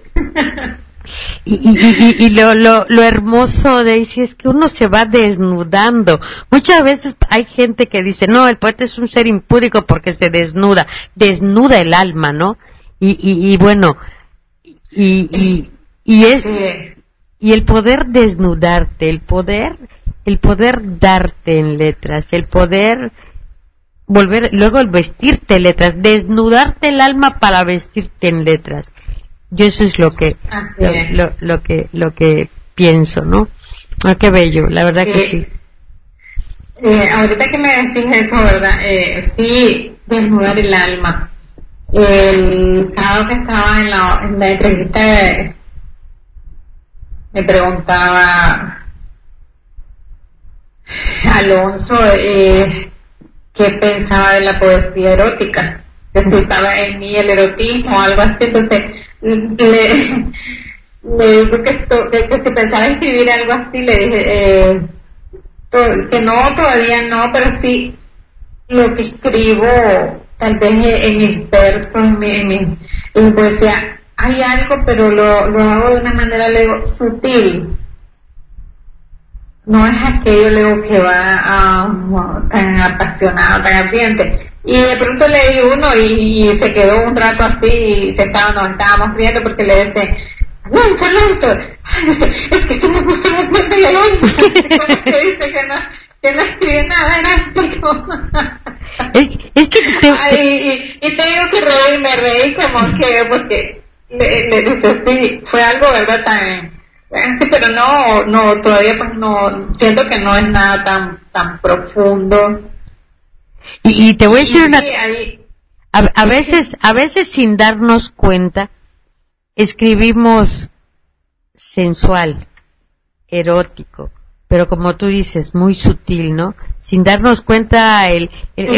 Y lo hermoso, Daisy, es que uno se va desnudando. Muchas veces hay gente que dice, no, el poeta es un ser impúdico porque se desnuda el alma, ¿no? Y bueno, y el poder desnudarte, el poder darte en letras, el poder luego el vestirte en letras, desnudarte el alma para vestirte en letras. Yo eso es lo que pienso, ¿no? Ah, qué bello, la verdad que sí. Ahorita que me decís eso, ¿verdad? Sí, desnudar el alma. El sábado que estaba en la entrevista me preguntaba Alonso qué pensaba de la poesía erótica, que si estaba en mí el erotismo o algo así. Entonces le digo que si pensaba escribir algo así, le dije que no, todavía no, pero sí lo que escribo tal vez en mis versos, en mi poesía hay algo, pero lo hago de una manera, le digo, sutil. No es aquello, le digo, que va tan apasionado, tan ardiente. Y de pronto leí uno y se quedó un rato así y nos estábamos riendo porque le decía, Alonso, es que tú me gusta un cuento y Alonso, como que dice que no escribe nada, era es que y te digo que me reí como que porque le dice, sí, fue algo, ¿verdad? Sí, pero no, todavía pues no, siento que no es nada tan profundo. Y te voy a decir a veces sin darnos cuenta escribimos sensual, erótico, pero como tú dices, muy sutil, ¿no? Sin darnos cuenta el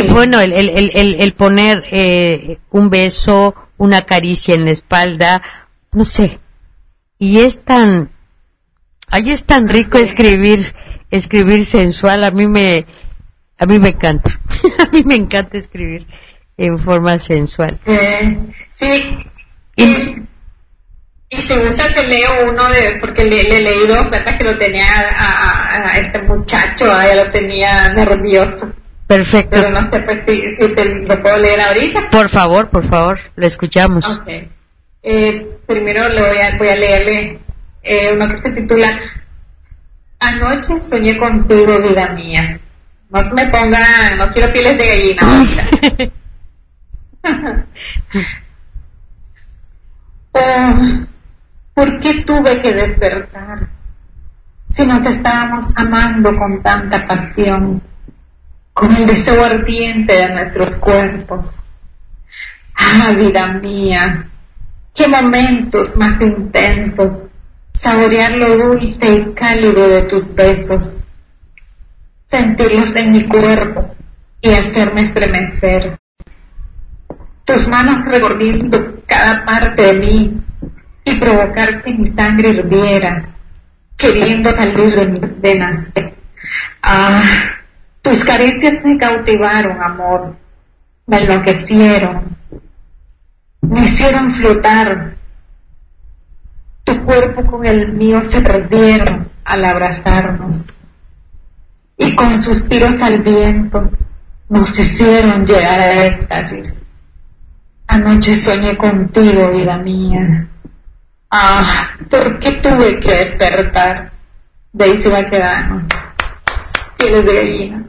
poner un beso, una caricia en la espalda, no sé. Y es tan rico escribir sensual, a mí me encanta. A mí me encanta escribir en forma sensual. Sí. Y si gusta te leo uno porque le he leído, verdad que lo tenía a este muchacho, ya lo tenía nervioso. Perfecto. Pero no sé pues si te lo puedo leer ahorita. Por favor, lo escuchamos. Okay. Primero voy a leerle uno que se titula Anoche soñé contigo, vida mía. No se me pongan, no quiero pieles de gallina. ¿Por qué tuve que despertar? Si nos estábamos amando con tanta pasión, con el deseo ardiente de nuestros cuerpos. Ah, vida mía, qué momentos más intensos, saborear lo dulce y cálido de tus besos, sentirlos en mi cuerpo y hacerme estremecer. Tus manos recorriendo cada parte de mí y provocar que mi sangre hirviera, queriendo salir de mis venas. Ah, tus caricias me cautivaron, amor, me enloquecieron, me hicieron flotar. Tu cuerpo con el mío se perdieron al abrazarnos y con suspiros al viento nos hicieron llegar a éxtasis. Anoche soñé contigo, vida mía. Ah, ¿por qué tuve que despertar? Daisy Baquedano, pieles de gallina.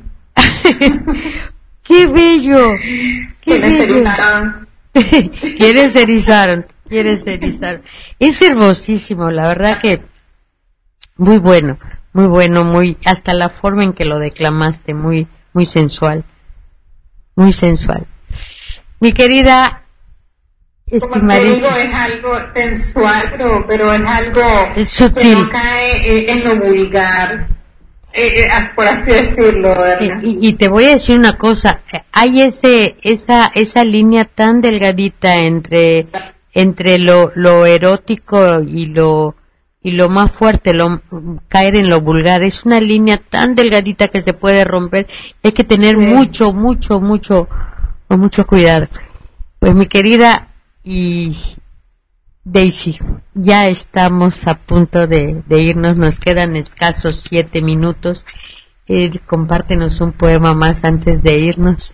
¡Qué bello! ¿Quiénes erizaron? ¿Quiénes erizaron? Es hermosísimo, la verdad que muy bueno, hasta la forma en que lo declamaste, muy sensual. Mi querida como te digo, es algo sensual, pero es algo sutil, que no cae en lo vulgar, por así decirlo, ¿verdad? Y te voy a decir una cosa, hay esa línea tan delgadita entre lo erótico y lo más fuerte, caer en lo vulgar, es una línea tan delgadita que se puede romper, hay que tener mucho cuidado. Pues mi querida y Daisy, ya estamos a punto de irnos, nos quedan escasos 7 minutos. Compártenos un poema más antes de irnos.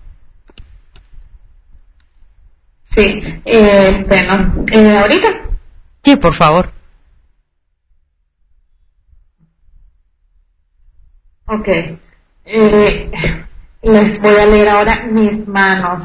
Sí, bueno, ¿ahorita? Sí, por favor. Ok, les voy a leer ahora Mis manos.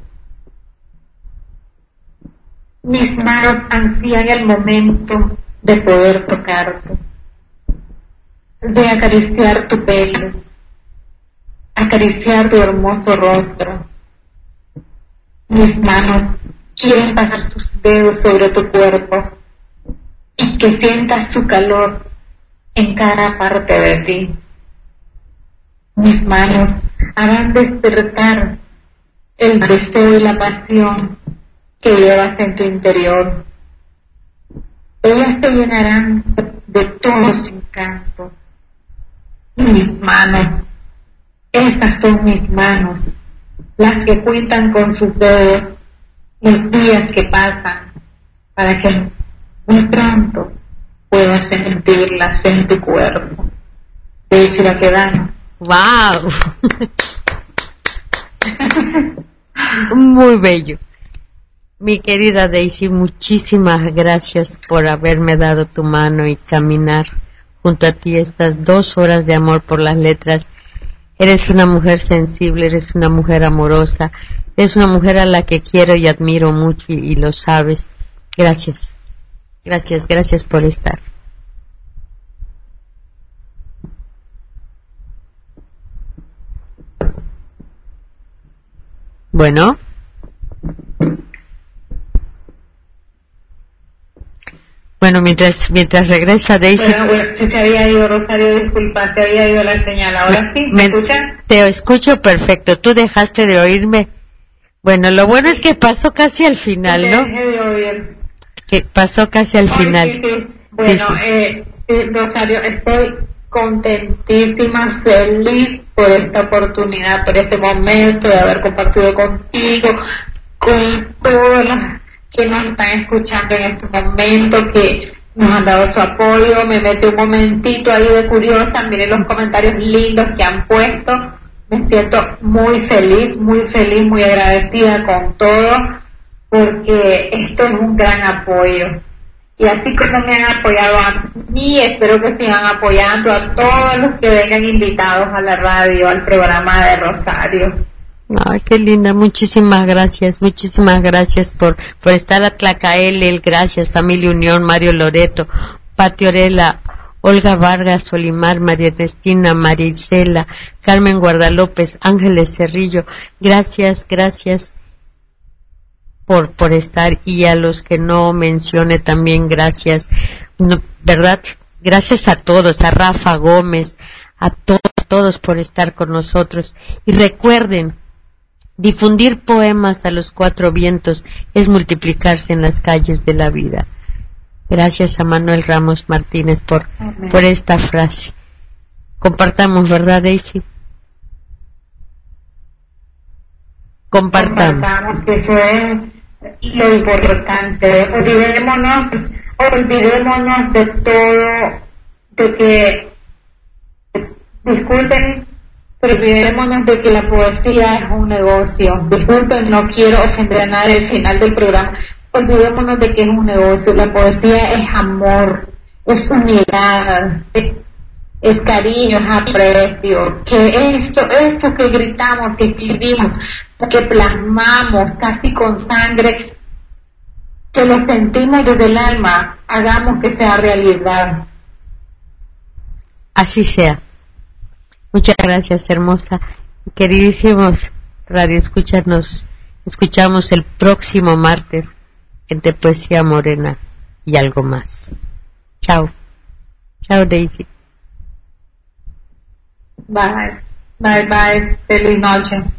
Mis manos ansían el momento de poder tocarte, de acariciar tu pelo, acariciar tu hermoso rostro. Mis manos quieren pasar sus dedos sobre tu cuerpo y que sientas su calor en cada parte de ti. Mis manos harán despertar el deseo y la pasión que llevas en tu interior. Ellas te llenarán de todo su encanto. Mis manos, estas son mis manos, las que cuentan con sus dedos los días que pasan, para que muy pronto puedas sentirlas en tu cuerpo. Daisy Baquedano. ¡Wow! Muy bello. Mi querida Daisy, muchísimas gracias por haberme dado tu mano y caminar junto a ti estas 2 horas de amor por las letras. Eres una mujer sensible, eres una mujer amorosa, eres una mujer a la que quiero y admiro mucho y lo sabes. Gracias por estar. Bueno. Bueno, mientras regresa Daisy. Bueno, si se había ido Rosario, disculpa, se había ido la señal. Ahora sí, ¿me escuchas? Te escucho perfecto. Tú dejaste de oírme. Bueno, lo bueno es que pasó casi al final, ¿no? Dejé de oír. Que pasó casi al final. Sí, sí. Bueno, sí, Rosario, estoy contentísima, feliz por esta oportunidad, por este momento de haber compartido contigo, con todos los que nos están escuchando en este momento, que nos han dado su apoyo. Me metí un momentito ahí de curiosa, miren los comentarios lindos que han puesto. Me siento muy feliz, muy agradecida con todo, porque esto es un gran apoyo. Y así como me han apoyado a mí, espero que sigan apoyando a todos los que vengan invitados a la radio, al programa de Rosario. Ay, qué linda, muchísimas gracias por estar a Tlacaelel, gracias, Familia Unión, Mario Loreto, Pati Orela, Olga Vargas, Solimar, María Ernestina, María Isela, Carmen Guardalópez, Ángeles Cerrillo, gracias por estar, y a los que no mencione también gracias, no, ¿verdad? Gracias a todos, a Rafa Gómez, a todos por estar con nosotros. Y recuerden, difundir poemas a los cuatro vientos es multiplicarse en las calles de la vida. Gracias a Manuel Ramos Martínez por esta frase. Compartamos, ¿verdad, Daisy? Compartamos, que eso es lo importante. Olvidémonos de todo, de que, disculpen, pero olvidémonos de que la poesía es un negocio. Disculpen, no quiero ofender a nadie al final del programa. Olvidémonos de que es un negocio. La poesía es amor, es unidad, es cariño, es aprecio. Que esto que gritamos, que escribimos, que plasmamos casi con sangre, que lo sentimos desde el alma, hagamos que sea realidad. Así sea. Muchas gracias, hermosa. Queridísimos Radio Escuchas, nos escuchamos el próximo martes entre Poesía Morena y algo más. Chao. Chao, Daisy. Bye. Feliz noche.